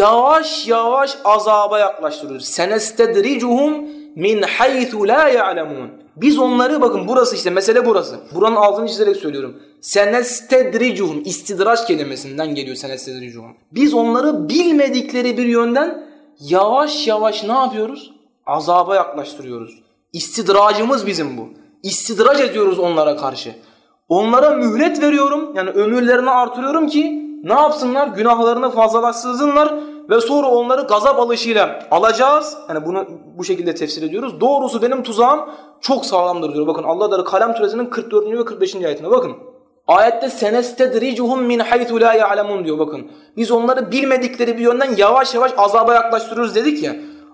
yavaş yavaş azaba yaklaştırıyoruz. Senestedricuhum min haythu la ya'lemun. Biz onları bakın burası işte mesele burası. Buranın altını çizerek söylüyorum. Senestedricuhum istidraç kelimesinden geliyor senestedricuhum. Biz onları bilmedikleri bir yönden yavaş yavaş ne yapıyoruz? Azaba yaklaştırıyoruz. İstidracımız bizim bu. İstidraç ediyoruz onlara karşı. Onlara mühlet veriyorum. Yani ömürlerini artırıyorum ki ne yapsınlar? Günahlarını fazlalaştırsınlar ve sonra onları gazap alışıyla alacağız. Yani bunu bu şekilde tefsir ediyoruz. Doğrusu benim tuzağım çok sağlamdır diyor. Bakın Allah da Kalem suresinin kırk dördüncü ve kırk beşinci ayetine bakın. Ayette senestedricuhum min haythu la ya'lemun diyor bakın. Biz onları bilmedikleri bir yönden yavaş yavaş azaba yaklaştırıyoruz dedik ya.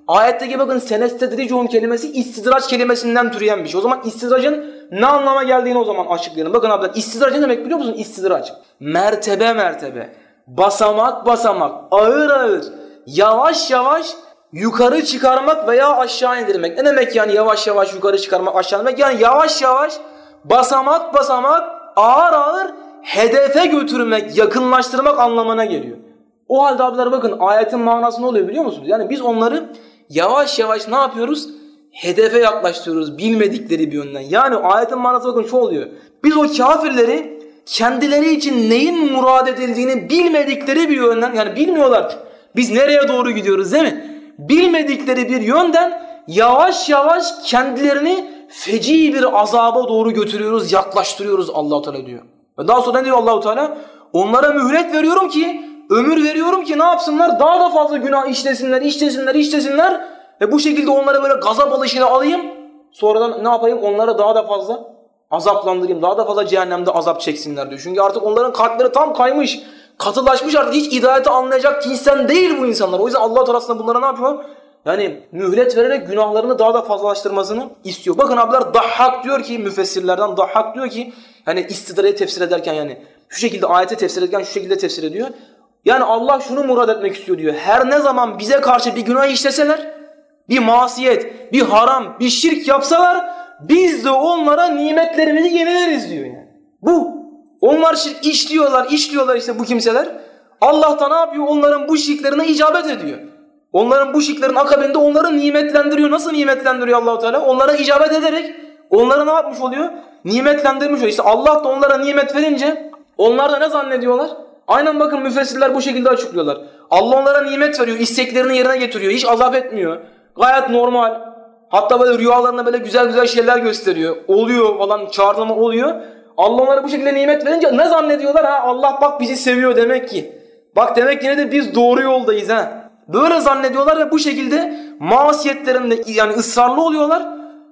Ayetteki bakın senestedricuhum kelimesi istidraç kelimesinden türeyen bir şey. O zaman istidracın ne anlama geldiğini o zaman açıklayalım. Bakın abiler, istidraç ne demek biliyor musun? İstidraç. Mertebe mertebe, basamak basamak, ağır ağır, yavaş yavaş yukarı çıkarmak veya aşağı indirmek. Ne demek yani yavaş yavaş yukarı çıkarmak, aşağı indirmek? Yani yavaş yavaş, basamak basamak, ağır ağır hedefe götürmek, yakınlaştırmak anlamına geliyor. O halde abiler bakın ayetin manası ne oluyor biliyor musunuz? Yani biz onları yavaş yavaş ne yapıyoruz? Hedefe yaklaştırıyoruz bilmedikleri bir yönden. Yani ayetin manası bakın şu oluyor. Biz o kafirleri kendileri için neyin murad edildiğini bilmedikleri bir yönden, yani bilmiyorlar ki biz nereye doğru gidiyoruz değil mi? Bilmedikleri bir yönden yavaş yavaş kendilerini feci bir azaba doğru götürüyoruz, yaklaştırıyoruz Allah-u Teala diyor. Ve daha sonra ne diyor Allah-u Teala? Onlara mühlet veriyorum ki, ömür veriyorum ki ne yapsınlar? Daha da fazla günah işlesinler, işlesinler, işlesinler. Ve bu şekilde onlara böyle gazap alışına alayım. Sonradan ne yapayım? Onlara daha da fazla azaplandırayım. Daha da fazla cehennemde azap çeksinler diyor. Çünkü artık onların kalpleri tam kaymış, katılaşmış, artık hiç hidayeti anlayacak insan değil bu insanlar. O yüzden Allah Teala aslında bunlara ne yapıyor? Yani mühlet vererek günahlarını daha da fazlalaştırmasını istiyor. Bakın abiler, Dahhak diyor ki, müfessirlerden Dahhak diyor ki, hani istidrayı tefsir ederken, yani şu şekilde ayeti tefsir ederken şu şekilde tefsir ediyor. Yani Allah şunu murad etmek istiyor diyor. Her ne zaman bize karşı bir günah işleseler, bir masiyet, bir haram, bir şirk yapsalar, biz de onlara nimetlerimizi yenileriz diyor yani. Bu. Onlar şirk işliyorlar, işliyorlar işte bu kimseler. Allah da ne yapıyor? Onların bu şirklerine icabet ediyor. Onların bu şirklerin akabinde onları nimetlendiriyor. Nasıl nimetlendiriyor Allah-u Teala? Onlara icabet ederek onları ne yapmış oluyor? Nimetlendirmiş oluyor. İşte Allah da onlara nimet verince onlar da ne zannediyorlar? Aynen bakın müfessirler bu şekilde açıklıyorlar. Allah onlara nimet veriyor, isteklerini yerine getiriyor, hiç azap etmiyor. Gayet normal. Hatta böyle rüyalarına böyle güzel güzel şeyler gösteriyor. Oluyor falan, çağrılma oluyor. Allah onlara bu şekilde nimet verince ne zannediyorlar? Ha, Allah bak bizi seviyor demek ki. Bak demek ki ne de biz doğru yoldayız ha. Böyle zannediyorlar ve bu şekilde masiyetlerinde yani ısrarlı oluyorlar.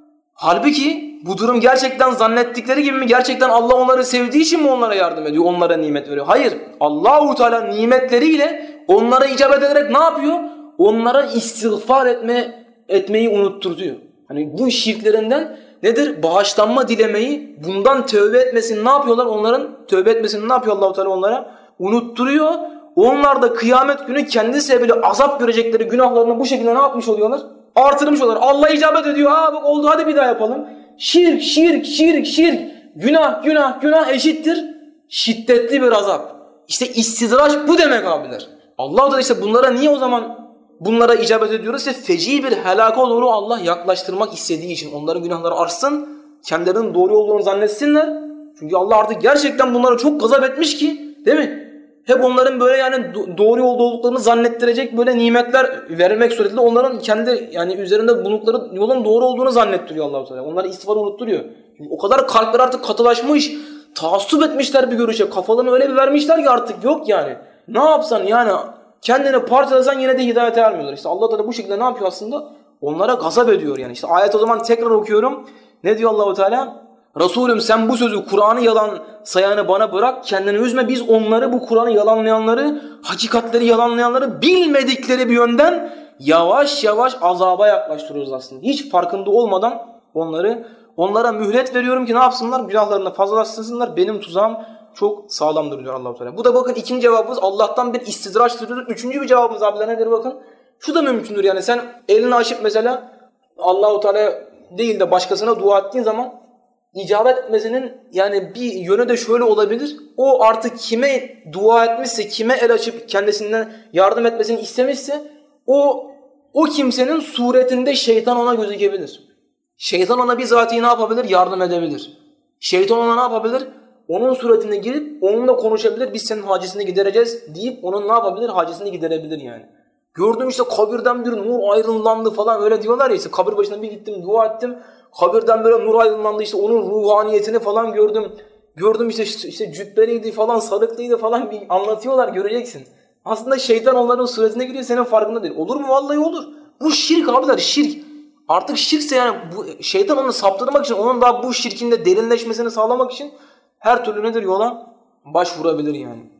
Halbuki bu durum gerçekten zannettikleri gibi mi? Gerçekten Allah onları sevdiği için mi onlara yardım ediyor? Onlara nimet veriyor? Hayır. Allah-u Teala nimetleriyle onlara icabet ederek ne yapıyor? Onlara istiğfar etme, etmeyi unutturuyor. Hani bu şirklerinden nedir? Bağışlanma dilemeyi, bundan tövbe etmesini ne yapıyorlar? Onların tövbe etmesini ne yapıyor Allah-u Teala onlara? Unutturuyor. Onlar da kıyamet günü kendi sebebiyle azap görecekleri günahlarını bu şekilde ne yapmış oluyorlar? Artırmış oluyorlar. Allah icabet ediyor. Ha bak oldu, hadi bir daha yapalım. Şirk, şirk, şirk, şirk. Günah, günah, günah eşittir şiddetli bir azap. İşte istidraç bu demek abiler. Allah da işte bunlara niye o zaman bunlara icabet ediyoruz? İşte feci bir helaka doğru Allah yaklaştırmak istediği için onların günahları artsın, kendilerinin doğru olduğunu zannetsinler. Çünkü Allah artık gerçekten bunlara çok gazap etmiş ki, değil mi? Hep onların böyle yani doğru yolda olduklarını zannettirecek böyle nimetler vermek suretiyle onların kendi yani üzerinde bulundukları yolun doğru olduğunu zannettiriyor Allah-u Teala. Onları istiğfarı unutturuyor. Çünkü o kadar kalpler artık katılaşmış, taassup etmişler bir görüşe. Kafalarını öyle bir vermişler ki artık yok yani. Ne yapsan yani kendini parçalasan yine de hidayete ermiyorlar. İşte Allah da bu şekilde ne yapıyor aslında? Onlara gazap ediyor yani. İşte ayet o zaman tekrar okuyorum. Ne diyor Allah-u Teala? Resulüm sen bu sözü, Kur'an'ı yalan sayanı bana bırak, kendini üzme. Biz onları, bu Kur'an'ı yalanlayanları, hakikatleri yalanlayanları bilmedikleri bir yönden yavaş yavaş azaba yaklaştırıyoruz aslında. Hiç farkında olmadan onları, onlara mühlet veriyorum ki ne yapsınlar? Günahlarını fazlalaştırsınlar. Benim tuzağım çok sağlamdır diyor Allah-u Teala. Bu da bakın ikinci cevabımız Allah'tan bir istidraçtır. Üçüncü bir cevabımız abiler nedir bakın? Şu da mümkündür yani sen elini açıp mesela Allah-u Teala değil de başkasına dua ettiğin zaman icabet etmesinin yani bir yönü de şöyle olabilir. O artık kime dua etmişse, kime el açıp kendisinden yardım etmesini istemişse o o kimsenin suretinde şeytan ona gözükebilir. Şeytan ona bizatihi ne yapabilir? Yardım edebilir. Şeytan ona ne yapabilir? Onun suretine girip onunla konuşabilir. Biz senin hacesini gidereceğiz deyip onun ne yapabilir? Hacesini giderebilir yani. Gördüm işte kabirden bir nur ayrılandı falan öyle diyorlar ya, işte kabir başına bir gittim, dua ettim. Kabirden böyle nur aydınlandı, işte onun ruhaniyetini falan gördüm. Gördüm işte, işte, işte cübbeliydi falan, sarıklıydı falan, bir anlatıyorlar, göreceksin. Aslında şeytan onların suretine giriyor, senin farkında değil. Olur mu? Vallahi olur. Bu şirk abiler, şirk. Artık şirkse yani bu, şeytan onu saptırmak için, onun daha bu şirkinde derinleşmesini sağlamak için her türlü nedir yola başvurabilir yani.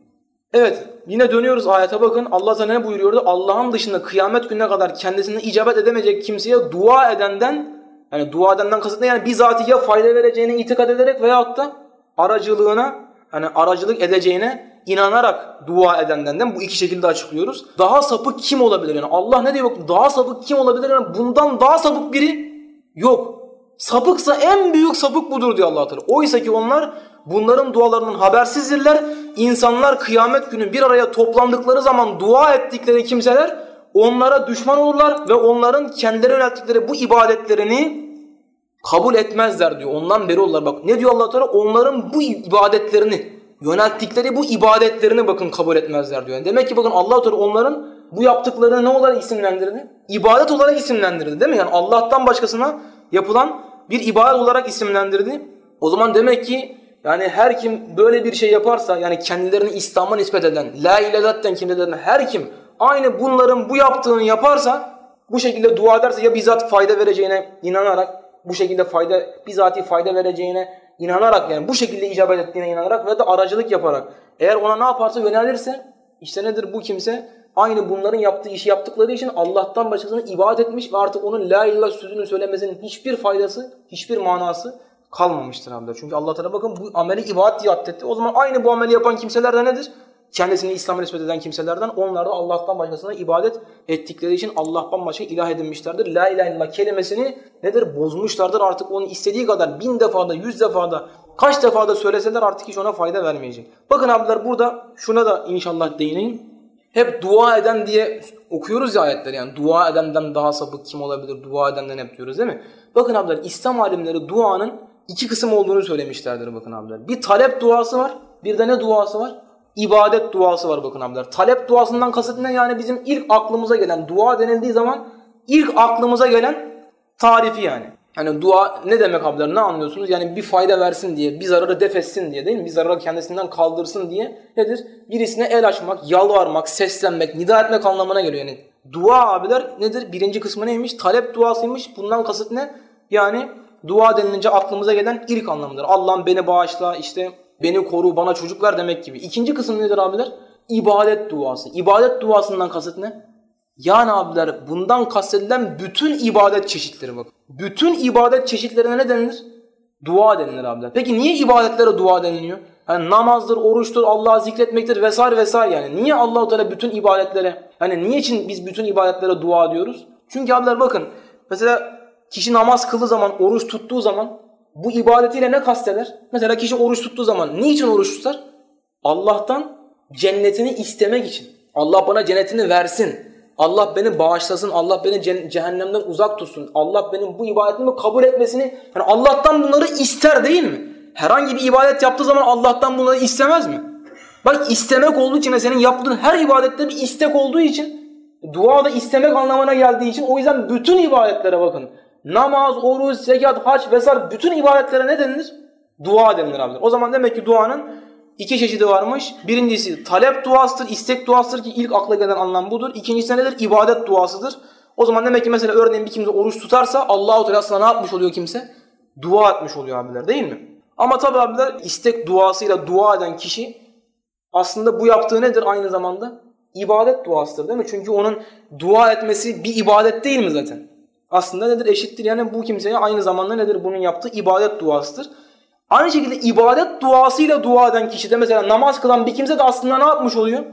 Evet, yine dönüyoruz ayete bakın. Allah Teala ne buyuruyordu? Allah'ın dışında kıyamet gününe kadar kendisine icabet edemeyecek kimseye dua edenden, yani dua edenden kasıt ne? Yani bizatihi ya fayda vereceğine itikad ederek veyahut da aracılığına, yani aracılık edeceğine inanarak dua edenden de bu iki şekilde açıklıyoruz. Daha sapık kim olabilir? Yani Allah ne diyor? Daha sapık kim olabilir? Yani bundan daha sapık biri yok. Sapıksa en büyük sapık budur diyor Allah Teala. Oysa ki onlar bunların dualarının habersizdirler. İnsanlar kıyamet günü bir araya toplandıkları zaman dua ettikleri kimseler onlara düşman olurlar ve onların kendileri yönelttikleri bu ibadetlerini kabul etmezler diyor. Ondan beri olurlar. Bak ne diyor Allah Teala? Onların bu ibadetlerini, yönelttikleri bu ibadetlerini bakın kabul etmezler diyor. Yani demek ki bakın Allah Teala onların bu yaptıklarını ne olarak isimlendirdi? İbadet olarak isimlendirdi değil mi? Yani Allah'tan başkasına yapılan bir ibadet olarak isimlendirdi. O zaman demek ki yani her kim böyle bir şey yaparsa, yani kendilerini İslam'a nispet eden, la ilahe illallah kimselerden her kim aynı bunların bu yaptığını yaparsa, bu şekilde dua ederse ya bizzat fayda vereceğine inanarak, bu şekilde fayda bizzati fayda vereceğine inanarak, yani bu şekilde icabet ettiğine inanarak ve de aracılık yaparak eğer ona ne yaparsa yönelirse, işte nedir bu kimse? Aynı bunların yaptığı işi yaptıkları için Allah'tan başkasına ibadet etmiş ve artık onun la ilahe illallah sözünü söylemesinin hiçbir faydası, hiçbir manası kalmamıştır abiler. Çünkü Allah Teala bakın bu ameli ibadet diye addetti. O zaman aynı bu ameli yapan kimseler de nedir? Kendisini İslam'a nispet eden kimselerden, onlar da Allah'tan başkasına ibadet ettikleri için Allah'tan başka ilah edinmişlerdir. La ilahe illallah kelimesini nedir? Bozmuşlardır. Artık onu istediği kadar bin defada, yüz defada, kaç defada söyleseler artık hiç ona fayda vermeyecek. Bakın abiler burada şuna da inşallah değineyim. Hep dua eden diye okuyoruz ya ayetleri, yani dua edenden daha sapık kim olabilir? Dua edenden hep diyoruz değil mi? Bakın abiler İslam alimleri duanın iki kısım olduğunu söylemişlerdir bakın abiler. Bir talep duası var, bir de ne duası var? İbadet duası var bakın abiler. Talep duasından kasıt ne? Yani bizim ilk aklımıza gelen, dua denildiği zaman ilk aklımıza gelen tarifi yani. Yani dua ne demek abiler, ne anlıyorsunuz? Yani bir fayda versin diye, bir zararı def etsin diye değil mi? Bir zararı kendisinden kaldırsın diye nedir? Birisine el açmak, yalvarmak, seslenmek, nida etmek anlamına geliyor yani. Dua abiler nedir? Birinci kısmı neymiş? Talep duasıymış. Bundan kasıt ne? Yani dua denilince aklımıza gelen ilk anlamıdır. Allah'ım beni bağışla, işte beni koru, bana çocuk ver demek gibi. İkinci kısım nedir abiler? İbadet duası. İbadet duasından kasıt ne? Yani abiler bundan kastedilen bütün ibadet çeşitleri bak. Bütün ibadet çeşitlerine ne denilir? Dua denilir abiler. Peki niye ibadetlere dua deniliyor? Yani namazdır, oruçtur, Allah'ı zikretmektir vesaire vesaire yani. Niye Allah-u Teala bütün ibadetlere, hani niçin biz bütün ibadetlere dua diyoruz? Çünkü abiler bakın mesela kişi namaz kıldığı zaman, oruç tuttuğu zaman bu ibadetiyle ne kasteder? Mesela kişi oruç tuttuğu zaman niçin oruç tutar? Allah'tan cennetini istemek için. Allah bana cennetini versin. Allah beni bağışlasın, Allah beni cehennemden uzak tutsun, Allah benim bu ibadetimi kabul etmesini, yani Allah'tan bunları ister değil mi? Herhangi bir ibadet yaptığı zaman Allah'tan bunları istemez mi? Bak istemek olduğu için, senin yaptığın her ibadette bir istek olduğu için, dua da istemek anlamına geldiği için, o yüzden bütün ibadetlere bakın. Namaz, oruç, zekat, hac vesaire bütün ibadetlere ne denilir? Dua denilir abiler. O zaman demek ki duanın İki çeşidi varmış. Birincisi talep duasıdır, istek duasıdır ki ilk akla gelen anlam budur. İkincisi nedir? İbadet duasıdır. O zaman demek ki mesela örneğin bir kimse oruç tutarsa Allah-u Teala sana ne yapmış oluyor kimse? Dua etmiş oluyor abiler değil mi? Ama tabi abiler istek duasıyla dua eden kişi aslında bu yaptığı nedir aynı zamanda? İbadet duasıdır değil mi? Çünkü onun dua etmesi bir ibadet değil mi zaten? Aslında nedir? Eşittir. Yani bu kimseye aynı zamanda nedir? Bunun yaptığı ibadet duasıdır. Aynı şekilde ibadet duasıyla dua eden kişi de mesela namaz kılan bir kimse de aslında ne yapmış oluyor?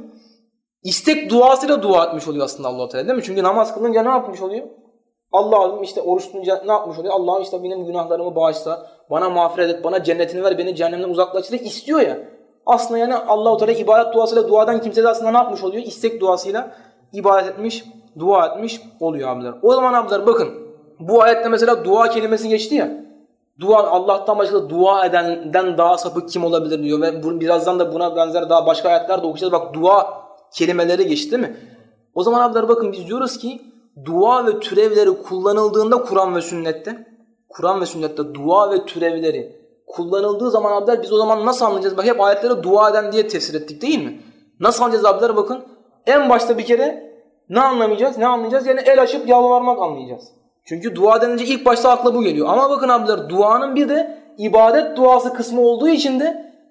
İstek duasıyla dua etmiş oluyor aslında Allah-u Teala değil mi? Çünkü namaz kılınca ne yapmış oluyor? Allah'ım işte oruç tutunca ne yapmış oluyor? Allah'ım işte benim günahlarımı bağışla, bana mağfiret et, bana cennetini ver, beni cehennemden uzaklaştır istiyor ya. Aslında yani Allah-u Teala ibadet duasıyla dua eden kimse de aslında ne yapmış oluyor? İstek duasıyla ibadet etmiş, dua etmiş oluyor abiler. O zaman abiler bakın bu ayette mesela dua kelimesi geçti ya. Dua, Allah'tan başka dua edenden daha sapık kim olabilir diyor ve bu, birazdan da buna benzer daha başka ayetler de okuyacağız. Bak dua kelimeleri geçti değil mi? O zaman abiler bakın biz diyoruz ki dua ve türevleri kullanıldığında Kur'an ve sünnette, Kur'an ve sünnette dua ve türevleri kullanıldığı zaman abiler biz o zaman nasıl anlayacağız? Bak hep ayetleri dua eden diye tefsir ettik değil mi? Nasıl anlayacağız abiler bakın? En başta bir kere ne anlamayacağız? Ne anlayacağız? Yani el açıp yalvarmak anlayacağız. Çünkü dua denince ilk başta akla bu geliyor. Ama bakın abiler duanın bir de ibadet duası kısmı olduğu için de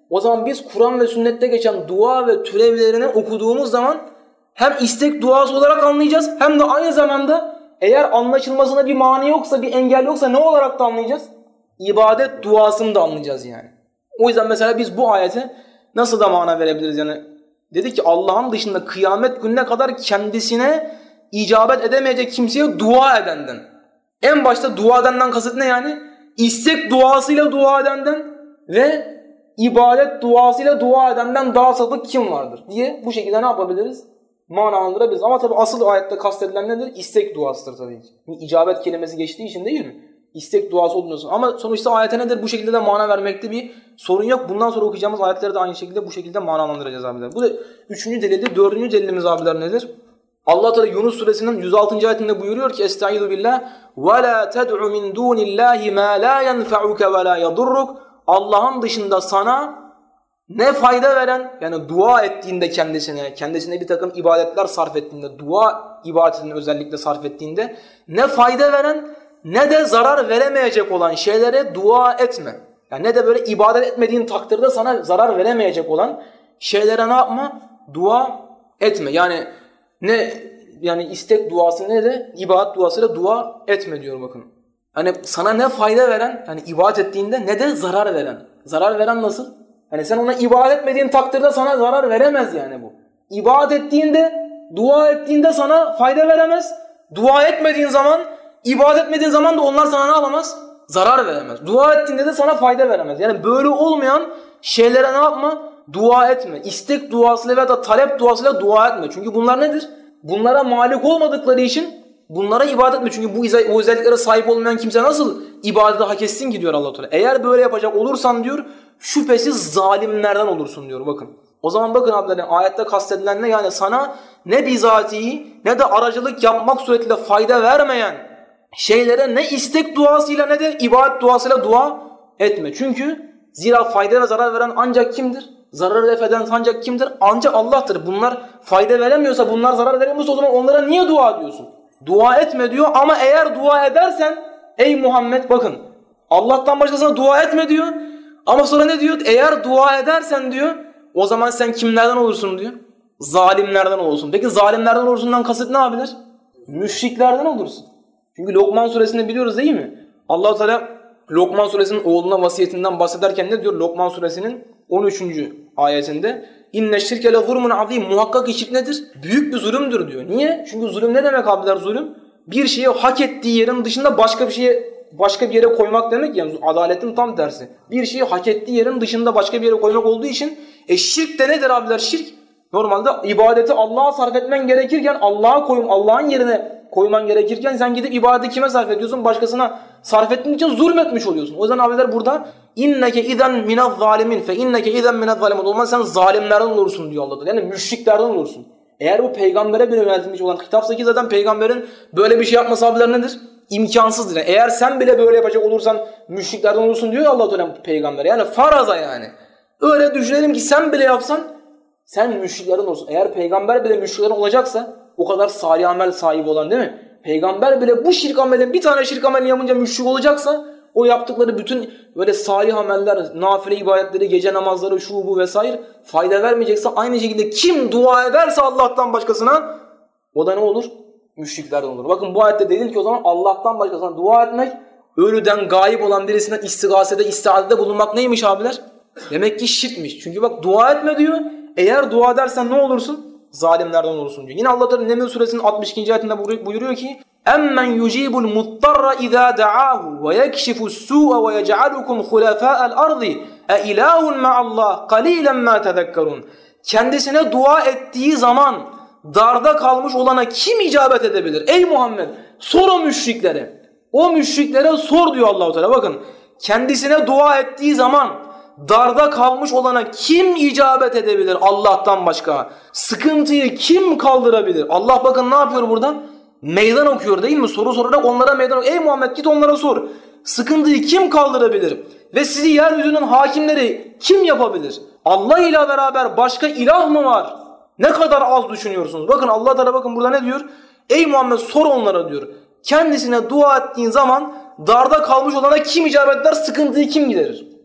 O zaman biz Kur'an ve sünnette geçen dua ve türevlerini okuduğumuz zaman hem istek duası olarak anlayacağız hem de aynı zamanda eğer anlaşılmasına bir mani yoksa, bir engel yoksa ne olarak da anlayacağız? İbadet duasını da anlayacağız yani. O yüzden mesela biz bu ayete nasıl da mana verebiliriz yani? Dedi ki Allah'ın dışında kıyamet gününe kadar kendisine icabet edemeyecek kimseye dua edenden. En başta dua edenden kasıt ne yani? İstek duasıyla dua edenden ve ibadet duasıyla dua edenden daha sadık kim vardır diye bu şekilde ne yapabiliriz? Manalandırabiliriz. Ama tabi asıl ayette kastedilen nedir? İstek duasıdır tabii ki. İcabet kelimesi geçtiği için değil mi? İstek duası olduğunu. Ama sonuçta ayete nedir? Bu şekilde de mana vermekte bir sorun yok. Bundan sonra okuyacağımız ayetleri de aynı şekilde bu şekilde manalandıracağız abiler. Bu da üçüncü delildi. Dördüncü delilimiz abiler nedir? Allah Teala Yunus suresinin yüz altıncı ayetinde buyuruyor ki Estaizu billah ve la ted'u min dunillahi ma la yenfa'uke ve la yadurruk. Allah'ın dışında sana ne fayda veren, yani dua ettiğinde kendisine, kendisine bir takım ibadetler sarf ettiğinde, dua ibadetini özellikle sarf ettiğinde ne fayda veren ne de zarar veremeyecek olan şeylere dua etme. Yani ne de böyle ibadet etmediğin takdirde sana zarar veremeyecek olan şeylere ne yapma? Dua etme. Yani ne yani istek duası ne de ibadet duasıyla dua etme diyor bakın. Hani sana ne fayda veren, yani ibadet ettiğinde ne de zarar veren. Zarar veren nasıl? Hani sen ona ibadet etmediğin takdirde sana zarar veremez yani bu. İbadet ettiğinde, dua ettiğinde sana fayda veremez. Dua etmediğin zaman, ibadet etmediğin zaman da onlar sana ne yapamaz? Zarar veremez. Dua ettiğinde de sana fayda veremez. Yani böyle olmayan şeylere ne yapma? Dua etme. İstek duasıyla veya da talep duasıyla dua etme. Çünkü bunlar nedir? Bunlara malik olmadıkları için bunlara ibadet etme. Çünkü bu o özelliklere sahip olmayan kimse nasıl ibadete hak etsin ki diyor Allah Teala. Eğer böyle yapacak olursan diyor, şüphesiz zalimlerden olursun diyor bakın. O zaman bakın abilerim ayette kastedilen ne? Yani sana ne bizatihi ne de aracılık yapmak suretiyle fayda vermeyen şeylere ne istek duasıyla ne de ibadet duasıyla dua etme. Çünkü zira fayda ve zarar veren ancak kimdir? Zararı def eden ancak kimdir? Ancak Allah'tır. Bunlar fayda veremiyorsa, bunlar zarar veremiyorsa o zaman onlara niye dua ediyorsun? Dua etme diyor ama eğer dua edersen ey Muhammed bakın Allah'tan başkasına dua etme diyor. Ama sonra ne diyor? Eğer dua edersen diyor o zaman sen kimlerden olursun diyor? Zalimlerden olursun. Peki zalimlerden olursundan kasıt ne abiler? Müşriklerden olursun. Çünkü Lokman suresinde biliyoruz değil mi? Allah Teala Lokman suresinin oğluna vasiyetinden bahsederken ne diyor? Lokman suresinin on üçüncü ayetinde İnne şirke le zulmun azim. Muhakkak ki şirk nedir? Büyük bir zulümdür diyor. Niye? Çünkü zulüm ne demek abiler zulüm? Bir şeyi hak ettiği yerin dışında başka bir şeye başka bir yere koymak demek yani adaletin tam tersi. Bir şeyi hak ettiği yerin dışında başka bir yere koymak olduğu için e şirk de nedir abiler? Şirk normalde ibadeti Allah'a sarf etmen gerekirken Allah'a koyun Allah'ın yerine koyman gerekirken sen gidip ibadeti kime sarf ediyorsun? Başkasına sarf ettiğin için zulmetmiş oluyorsun. O yüzden abiler burada inneke izen minez zalimin fe inneke izen minez zalimin olmaz sen zalimlerden olursun diyor Allah. Yani müşriklerden olursun. Eğer bu peygambere bir yöneltilmiş olan hitapsa ki zaten peygamberin böyle bir şey yapması abiler nedir? İmkansızdır. Yani eğer sen bile böyle yapacak olursan müşriklerden olursun diyor ya Allah Teala peygambere. Yani faraza yani. Öyle düşünelim ki sen bile yapsan sen müşriklerden olursun. Eğer peygamber bile müşriklerden olacaksa o kadar salih amel sahibi olan değil mi? Peygamber bile bu şirk amelin bir tane şirk amelini yapınca müşrik olacaksa o yaptıkları bütün böyle salih ameller, nafile ibadetleri, gece namazları, şu bu vesaire fayda vermeyecekse aynı şekilde kim dua ederse Allah'tan başkasına o da ne olur? Müşriklerden olur. Bakın bu ayette delil ki o zaman Allah'tan başkasına dua etmek, ölüden gayip olan birisinden istigasede, istiadede bulunmak neymiş abiler? Demek ki şirkmiş. Çünkü bak dua etme diyor. Eğer dua edersen ne olursun? Zalimlerden olursun diyor. Yine Allah Teala Neml suresinin altmış ikinci ayetinde buyuruyor ki: "Emmen yucibul muttarra iza da'ahu ve yekshifu's su'a ve yec'alukum hulafa'al ardi e ilahun ma'allah qalilan ma tezekkerun." Kendisine dua ettiği zaman darda kalmış olana kim icabet edebilir? Ey Muhammed, sor o müşriklere. O müşriklere sor diyor Allah Teala. Bakın, kendisine dua ettiği zaman darda kalmış olana kim icabet edebilir Allah'tan başka? Sıkıntıyı kim kaldırabilir? Allah bakın ne yapıyor buradan? Meydan okuyor değil mi? Soru sorarak onlara meydan okuyor. Ey Muhammed git onlara sor. Sıkıntıyı kim kaldırabilir? Ve sizi yeryüzünün hakimleri kim yapabilir? Allah ile beraber başka ilah mı var? Ne kadar az düşünüyorsunuz. Bakın Allah Teala bakın burada ne diyor? Ey Muhammed sor onlara diyor. Kendisine dua ettiğin zaman darda kalmış olana kim icabet eder? Sıkıntıyı kim giderir?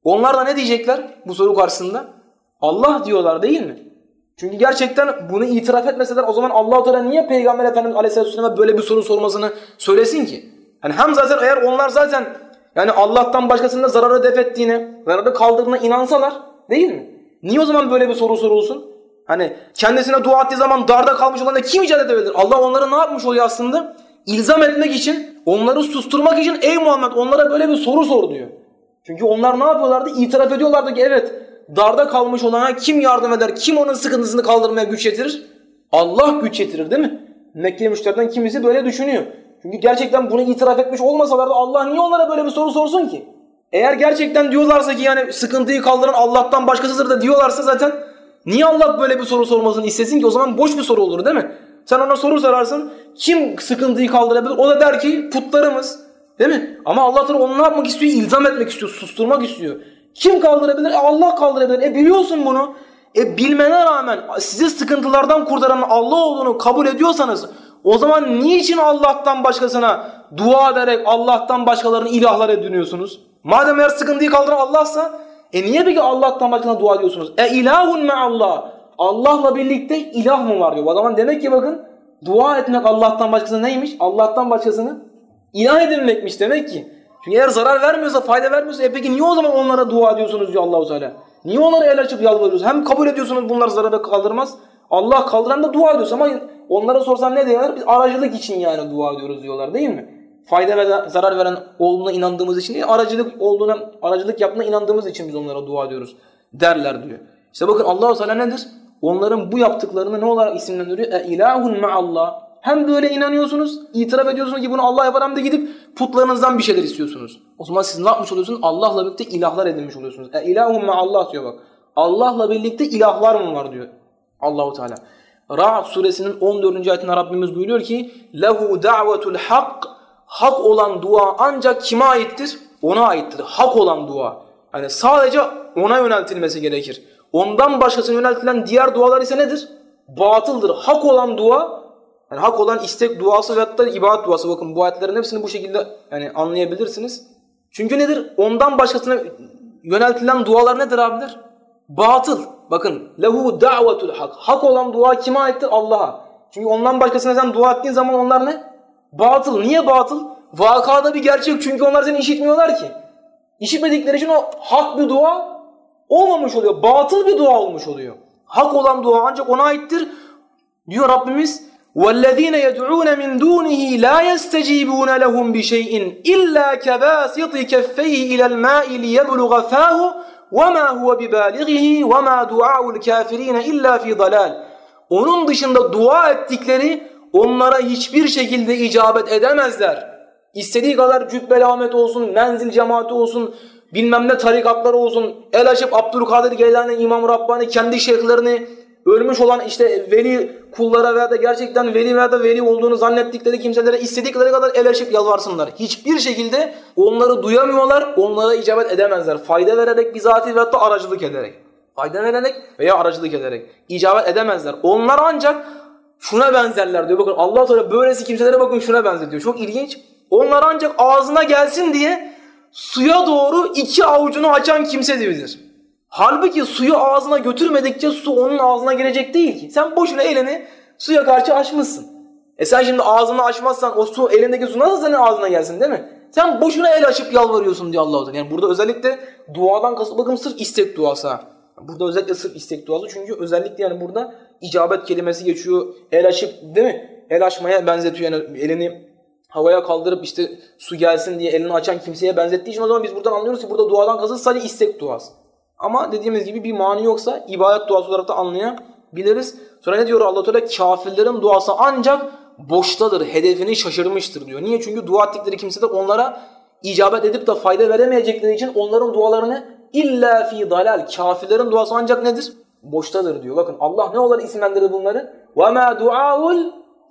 Onlar da ne diyecekler bu soru karşısında? Allah diyorlar değil mi? Çünkü gerçekten bunu itiraf etmeseler o zaman Allah-u Teala niye Peygamber Efendimiz Aleyhisselatü Vesselam'a böyle bir soru sormasını söylesin ki? Yani hem zaten eğer onlar zaten yani Allah'tan başkasının da zararı def ettiğine, zararı kaldırdığına inansalar değil mi? Niye o zaman böyle bir soru sorulsun? Hani kendisine dua ettiği zaman darda kalmış olanla kim icat edebilir? Allah onları ne yapmış oluyor aslında? İlzam etmek için, onları susturmak için ey Muhammed onlara böyle bir soru sor diyor. Çünkü onlar ne yapıyorlardı? İtiraf ediyorlardı ki evet darda kalmış olana kim yardım eder? Kim onun sıkıntısını kaldırmaya güç yetirir? Allah güç yetirir değil mi? Mekke müşterilerden kimisi böyle düşünüyor. Çünkü gerçekten bunu itiraf etmiş olmasalardı Allah niye onlara böyle bir soru sorsun ki? Eğer gerçekten diyorlarsa ki yani sıkıntıyı kaldıran Allah'tan başkasıdır da diyorlarsa zaten niye Allah böyle bir soru sormasını istesin ki? O zaman boş bir soru olur değil mi? Sen ona soru sorarsın. Kim sıkıntıyı kaldırabilir? O da der ki putlarımız. Değil mi? Ama Allah Teala onu ne yapmak istiyor? İlzam etmek istiyor, susturmak istiyor. Kim kaldırabilir? E Allah kaldırabilir. E biliyorsun bunu. E bilmene rağmen sizi sıkıntılardan kurtaran Allah olduğunu kabul ediyorsanız o zaman niçin Allah'tan başkasına dua ederek Allah'tan başkalarını ilahlar ediniyorsunuz? Madem eğer sıkıntıyı kaldıran Allah'sa e niye peki Allah'tan başkasına dua ediyorsunuz? E ilahun me'allah. Allah'la birlikte ilah mı var diyor. O zaman demek ki bakın dua etmek Allah'tan başkasına neymiş? Allah'tan başkasını ilah edinmekmiş demek ki. Çünkü eğer zarar vermiyorsa, fayda vermiyorsa e peki niye o zaman onlara dua ediyorsunuz diyor Allah-u Teala? Niye onlara el açıp yalvarıyorsunuz? Hem kabul ediyorsunuz bunlar zararı kaldırmaz. Allah kaldıran da dua ediyorsun ama onlara sorsan ne diyorlar? Biz aracılık için yani dua ediyoruz diyorlar değil mi? Fayda ve zarar veren olduğuna inandığımız için değil, aracılık olduğuna, aracılık yaptığına inandığımız için biz onlara dua ediyoruz derler diyor. İşte bakın Allah-u Teala nedir? Onların bu yaptıklarını ne olarak isimlendiriyor? E ilahun me'allah. Hem böyle inanıyorsunuz, itiraf ediyorsunuz ki bunu Allah yapar hem de gidip putlarınızdan bir şeyler istiyorsunuz. O zaman siz ne yapmış oluyorsunuz? Allah'la birlikte ilahlar edinmiş oluyorsunuz. E ilahun me'allah diyor bak. Allah'la birlikte ilahlar mı var diyor Allah-u Teala. Ra'd suresinin on dördüncü ayetinde Rabbimiz buyuruyor ki lehu da'vetul hak. Hak olan dua ancak kime aittir? Ona aittir. Hak olan dua. Yani sadece ona yöneltilmesi gerekir. Ondan başkasına yöneltilen diğer dualar ise nedir? Batıldır. Hak olan dua, yani hak olan istek duası ve hatta ibadet duası. Bakın bu ayetlerin hepsini bu şekilde yani anlayabilirsiniz. Çünkü nedir? Ondan başkasına yöneltilen dualar nedir abiler? Batıl. Bakın lehu da'vetul hak. Hak olan dua kime aittir? Allah'a. Çünkü ondan başkasına sen dua ettiğin zaman onlar ne? Batıl. Niye batıl? Vakada bir gerçek. Çünkü onlar seni işitmiyorlar ki. İşitmedikleri için o hak bir dua olmamış oluyor. Batıl bir dua olmuş oluyor. Hak olan dua ancak ona aittir. Diyor Rabbimiz وَالَّذ۪ينَ يَدْعُونَ مِنْ دُونِهِ لَا يَسْتَجِيبُونَ لَهُمْ بِشَيْءٍ إِلَّا كَبَاسِطِ كَفَّيْهِ إِلَى الْمَاءِ لِيَبْلُغَ فَاهُ وَمَا هُوَ بِبَالِغِهِ وَمَا دُعَاءُ الْكَافِرِينَ إِلَّا فِي ضَلَالٍ. Onun dışında dua ettikleri onlara hiçbir şekilde icabet edemezler. İstediği kadar cübbeli Ahmet olsun, menzil cemaati olsun, bilmem ne tarikatları olsun, el açıp Abdülkadir Geylani, İmam Rabbani kendi şeyhlerini, ölmüş olan işte veli kullara veya da gerçekten veli veya da veli olduğunu zannettikleri kimselere istedikleri kadar el açıp yalvarsınlar. Hiçbir şekilde onları duyamıyorlar, onlara icabet edemezler. Fayda vererek bizatihi veyahut da aracılık ederek. Fayda vererek veya aracılık ederek. İcabet edemezler. Onlar ancak şuna benzerler diyor. Bakın Allah Teala böylesi kimselere bakın şuna benzetiyor. Çok ilginç. Onlar ancak ağzına gelsin diye suya doğru iki avucunu açan kimse gibidir. Halbuki suyu ağzına götürmedikçe su onun ağzına girecek değil ki. Sen boşuna elini suya karşı açmışsın. E sen şimdi ağzını açmazsan o su elindeki su nasıl senin ağzına gelsin değil mi? Sen boşuna el açıp yalvarıyorsun diyor Allah-u Teala. Yani burada özellikle duadan kasıt bakın sırf istek duası. Burada özellikle sırf istek duası çünkü özellikle yani burada icabet kelimesi geçiyor. El açıp değil mi? El açmaya benzetiyor yani elini havaya kaldırıp işte su gelsin diye elini açan kimseye benzettiği için o zaman biz buradan anlıyoruz ki burada duadan kasıt sadece istek duası. Ama dediğimiz gibi bir mani yoksa ibadet duası olarak da anlayabiliriz. Sonra ne diyor Allah Teala? Kafirlerin duası ancak boştadır, hedefini şaşırmıştır diyor. Niye? Çünkü dua ettikleri kimseler onlara icabet edip de fayda veremeyecekleri için onların dualarını illa fi dalal. Kafirlerin duası ancak nedir? Boştadır diyor. Bakın Allah ne olarak isimlendirdi bunları? Ve ma duaul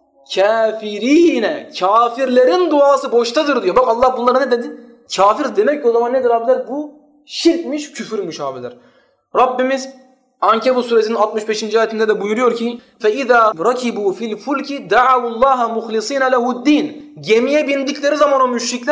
kafirine. Kafirlerin duası boştadır diyor. Bak Allah bunlara ne dedi? Kafir demek ki o zaman nedir abiler? Bu şirkmiş, küfürmüş abiler. Rabbimiz Ankebut suresinin altmış beşinci ayetinde de buyuruyor ki فَاِذَا رَكِبُوا فِي الْفُلْكِ دَعَوُ اللّٰهَ مُخْلِص۪ينَ لَهُ الدِّينَ. Gemiye bindikleri zaman o müşrikler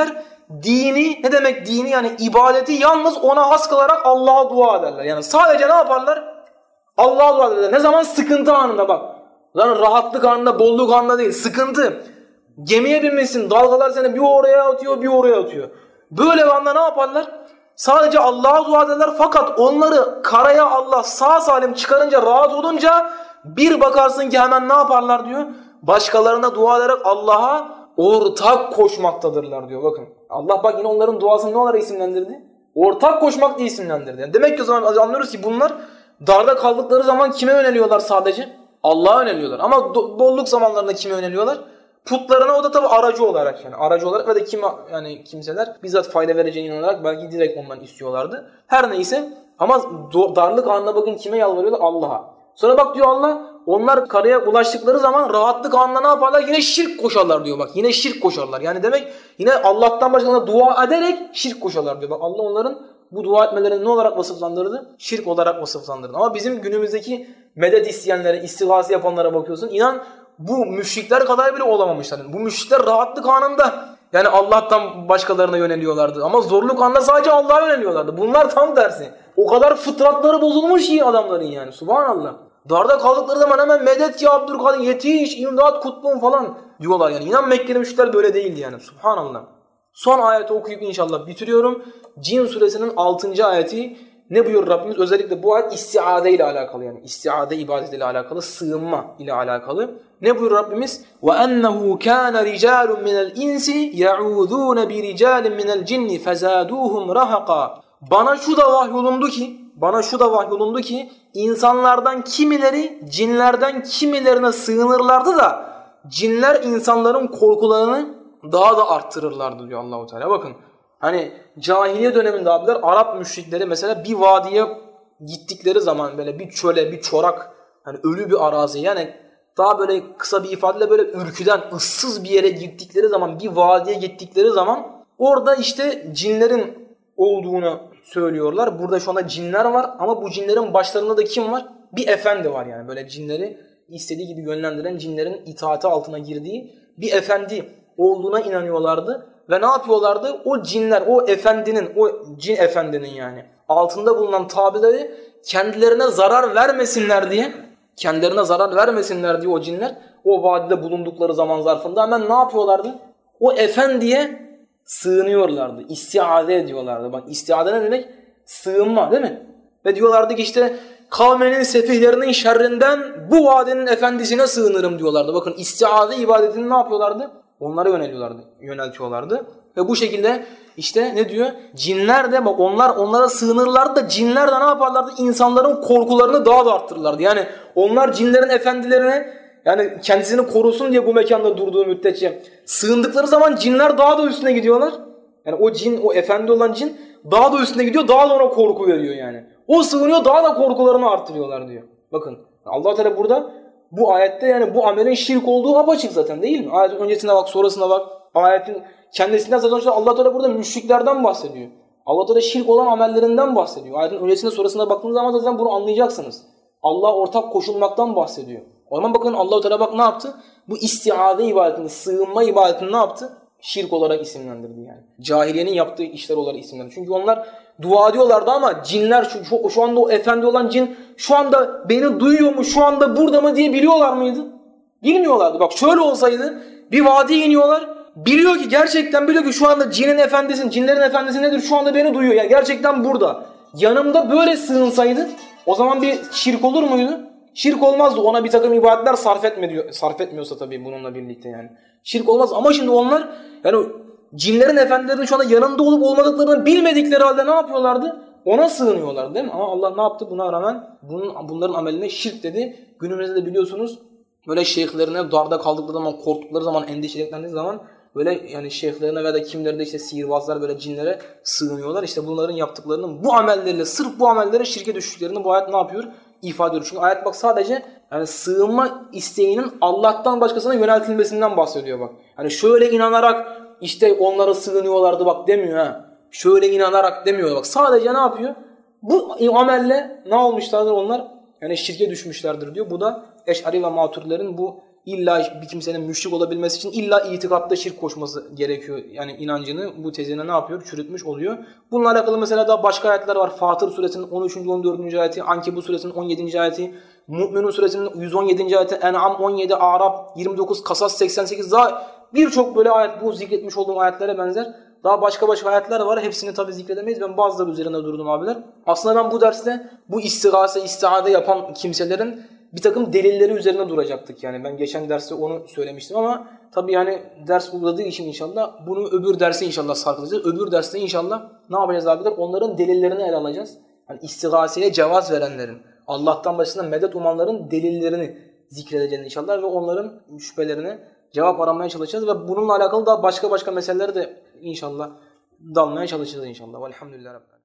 dini, ne demek dini? Yani ibadeti yalnız ona has kılarak Allah'a dua ederler. Yani sadece ne yaparlar? Allah'a dua ederler. Ne zaman? Sıkıntı anında bak. Lan rahatlık anında, bolluk anında değil. Sıkıntı. Gemiye binmişsin, dalgalar seni bir oraya atıyor, bir oraya atıyor. Böyle bir anda ne yaparlar? Sadece Allah'a dua ederler, fakat onları karaya Allah sağ salim çıkarınca, rahat olunca bir bakarsın ki hemen ne yaparlar diyor? Başkalarına dua ederek Allah'a ortak koşmaktadırlar diyor. Bakın Allah bak yine onların duasını ne olarak isimlendirdi? Ortak koşmak diye isimlendirdi. Yani demek ki o zaman anlıyoruz ki bunlar darda kaldıkları zaman kime yöneliyorlar sadece? Allah'a yöneliyorlar. Ama bolluk zamanlarında kime yöneliyorlar? Putlarına, o da tabi aracı olarak, yani aracı olarak ve de kim, yani kimseler bizzat fayda vereceğine inanarak belki direkt ondan istiyorlardı. Her neyse, ama darlık anına bakın kime yalvarıyorlar? Allah'a. Sonra bak diyor Allah, onlar karaya ulaştıkları zaman rahatlık anına ne yaparlar? Yine şirk koşarlar diyor bak. Yine şirk koşarlar. Yani demek yine Allah'tan başkasına dua ederek şirk koşarlar diyor. Bak Allah onların bu dua etmelerini ne olarak vasıflandırdı? Şirk olarak vasıflandırdı. Ama bizim günümüzdeki medet isteyenlere, istigası yapanlara bakıyorsun. İnan bu müşrikler kadar bile olamamışlar. Bu müşrikler rahatlık anında yani Allah'tan başkalarına yöneliyorlardı. Ama zorluk anında sadece Allah'a yöneliyorlardı. Bunlar tam tersi. O kadar fıtratları bozulmuş iyi adamların yani. Subhanallah. Darda kaldıkları zaman hemen medet ya Abdülkadir, yetiş, imdat, kutbun falan diyorlar yani. İnan Mekkeli müşrikler böyle değildi yani. Subhanallah. Son ayeti okuyup inşallah bitiriyorum. Cin suresinin altıncı ayeti. Ne buyur Rabbimiz? Özellikle bu ayet istiade ile alakalı, yani istiade ibadeti ile alakalı, sığınma ile alakalı. Ne buyur Rabbimiz? وَاَنَّهُ كَانَ رِجَالٌ مِنَ الْاِنْسِ يَعُوذُونَ بِرِجَالٍ مِنَ الْجِنِّ فَزَادُوهُمْ رَهَقًا. Bana şu da vahyolundu ki, bana şu da vahyolundu ki, insanlardan kimileri cinlerden kimilerine sığınırlardı da cinler insanların korkularını daha da arttırırlardı diyor Allah-u Teala. Bakın. Hani cahiliye döneminde abiler Arap müşrikleri mesela bir vadiye gittikleri zaman, böyle bir çöle, bir çorak, hani ölü bir arazi, yani daha böyle kısa bir ifadeyle böyle ürküden, ıssız bir yere gittikleri zaman, bir vadiye gittikleri zaman orada işte cinlerin olduğunu söylüyorlar. Burada şu anda cinler var ama bu cinlerin başlarında da kim var? Bir efendi var yani, böyle cinleri istediği gibi yönlendiren, cinlerin itaati altına girdiği bir efendi olduğuna inanıyorlardı. Ve ne yapıyorlardı? O cinler, o efendinin, o cin efendinin yani altında bulunan tabileri kendilerine zarar vermesinler diye, kendilerine zarar vermesinler diye o cinler o vadide bulundukları zaman zarfında hemen ne yapıyorlardı? O efendiye sığınıyorlardı, istiade ediyorlardı. Bak istiade ne demek? Sığınma değil mi? Ve diyorlardı ki işte kavmenin sefihlerinin şerrinden bu vadinin efendisine sığınırım diyorlardı. Bakın istiade ibadetini ne yapıyorlardı? Onlara yöneliyorlardı, yöneltiyorlardı. Ve bu şekilde işte ne diyor? Cinler de bak onlar onlara sığınırlardı da cinler de ne yaparlardı? İnsanların korkularını daha da arttırırlardı. Yani onlar cinlerin efendilerine, yani kendisini korusun diye bu mekanda durduğu müddetçe sığındıkları zaman cinler daha da üstüne gidiyorlar. Yani o cin, o efendi olan cin daha da üstüne gidiyor, daha da ona korku veriyor yani. O sığınıyor, daha da korkularını arttırıyorlar diyor. Bakın Allah Teala burada bu ayette yani bu amelin şirk olduğu apaçık zaten değil mi? Ayetin öncesine bak, sonrasına bak. Ayetin kendisinden zaten Allah Teala burada müşriklerden bahsediyor. Allah Teala şirk olan amellerinden bahsediyor. Ayetin öncesine sonrasına baktığınız zaman zaten bunu anlayacaksınız. Allah ortak koşulmaktan bahsediyor. O zaman bakın Allah Teala bak ne yaptı? Bu istiade ibadetini, sığınma ibadetini ne yaptı? Şirk olarak isimlendirdi yani. Cahiliyenin yaptığı işler olarak isimlendirdi. Çünkü onlar dua ediyorlardı ama cinler şu, şu, şu anda o efendi olan cin şu anda beni duyuyor mu, şu anda burada mı diye biliyorlar mıydı? Bilmiyorlardı. Bak şöyle olsaydı bir vadiye iniyorlar. Biliyor ki, gerçekten biliyor ki şu anda cinin efendisi, cinlerin efendisi nedir? Şu anda beni duyuyor. Yani gerçekten burada. Yanımda böyle sığınsaydı o zaman bir şirk olur muydu? Şirk olmazdı. Ona bir takım ibadetler sarf etmiyor, sarf etmiyorsa tabii bununla birlikte yani. Şirk olmaz ama şimdi onlar yani cinlerin efendilerinin şu anda yanında olup olmadıklarını bilmedikleri halde ne yapıyorlardı? Ona sığınıyorlar değil mi? Ama Allah ne yaptı? Buna rağmen bunun, bunların ameline şirk dedi. Günümüzde de biliyorsunuz böyle şeyhlerine darda kaldıkları zaman, korktukları zaman, endişelendiği zaman böyle yani şeyhlerine veya da kimleri de işte sihirbazlar böyle cinlere sığınıyorlar. İşte bunların yaptıklarının bu amelleriyle, sırf bu amellere şirke düştüklerini bu ayet ne yapıyor? İfade ediyor. Çünkü ayet bak sadece yani sığınma isteğinin Allah'tan başkasına yöneltilmesinden bahsediyor bak. Hani şöyle inanarak işte onlara sığınıyorlardı bak demiyor ha. Şöyle inanarak demiyor bak. Sadece ne yapıyor? Bu amelle ne olmuşlardır onlar? Yani şirke düşmüşlerdir diyor. Bu da Eş'ari ve Maturilerin bu illa bir kimsenin müşrik olabilmesi için illa itikatta şirk koşması gerekiyor. Yani inancını bu tezine ne yapıyor? Çürütmüş oluyor. Bununla alakalı mesela daha başka ayetler var. Fatır suresinin on üçüncü on dördüncü ayeti, Ankebut suresinin on yedinci ayeti, Mü'minun suresinin yüz on yedinci ayeti, En'am on yedi, Arap yirmi dokuz, Kasas seksen sekiz, daha birçok böyle ayet, bu zikretmiş olduğum ayetlere benzer daha başka başka ayetler var. Hepsini tabii zikredemeyiz. Ben bazıları üzerinde durdum abiler. Aslında ben bu derste bu istigase, istiade yapan kimselerin bir takım delilleri üzerine duracaktık yani. Ben geçen derste onu söylemiştim ama tabii yani ders uzadığı için inşallah bunu öbür derse inşallah sarkılacağız. Öbür derste inşallah ne yapacağız abiler? Onların delillerini ele alacağız. Yani istigaseye cevaz verenlerin, Allah'tan başına medet umanların delillerini zikredeceğiz inşallah ve onların şüphelerine cevap aramaya çalışacağız ve bununla alakalı daha başka başka meseleleri de inşallah dalmaya çalışacağız inşallah. Velhamdülillah Rabbil Alemin.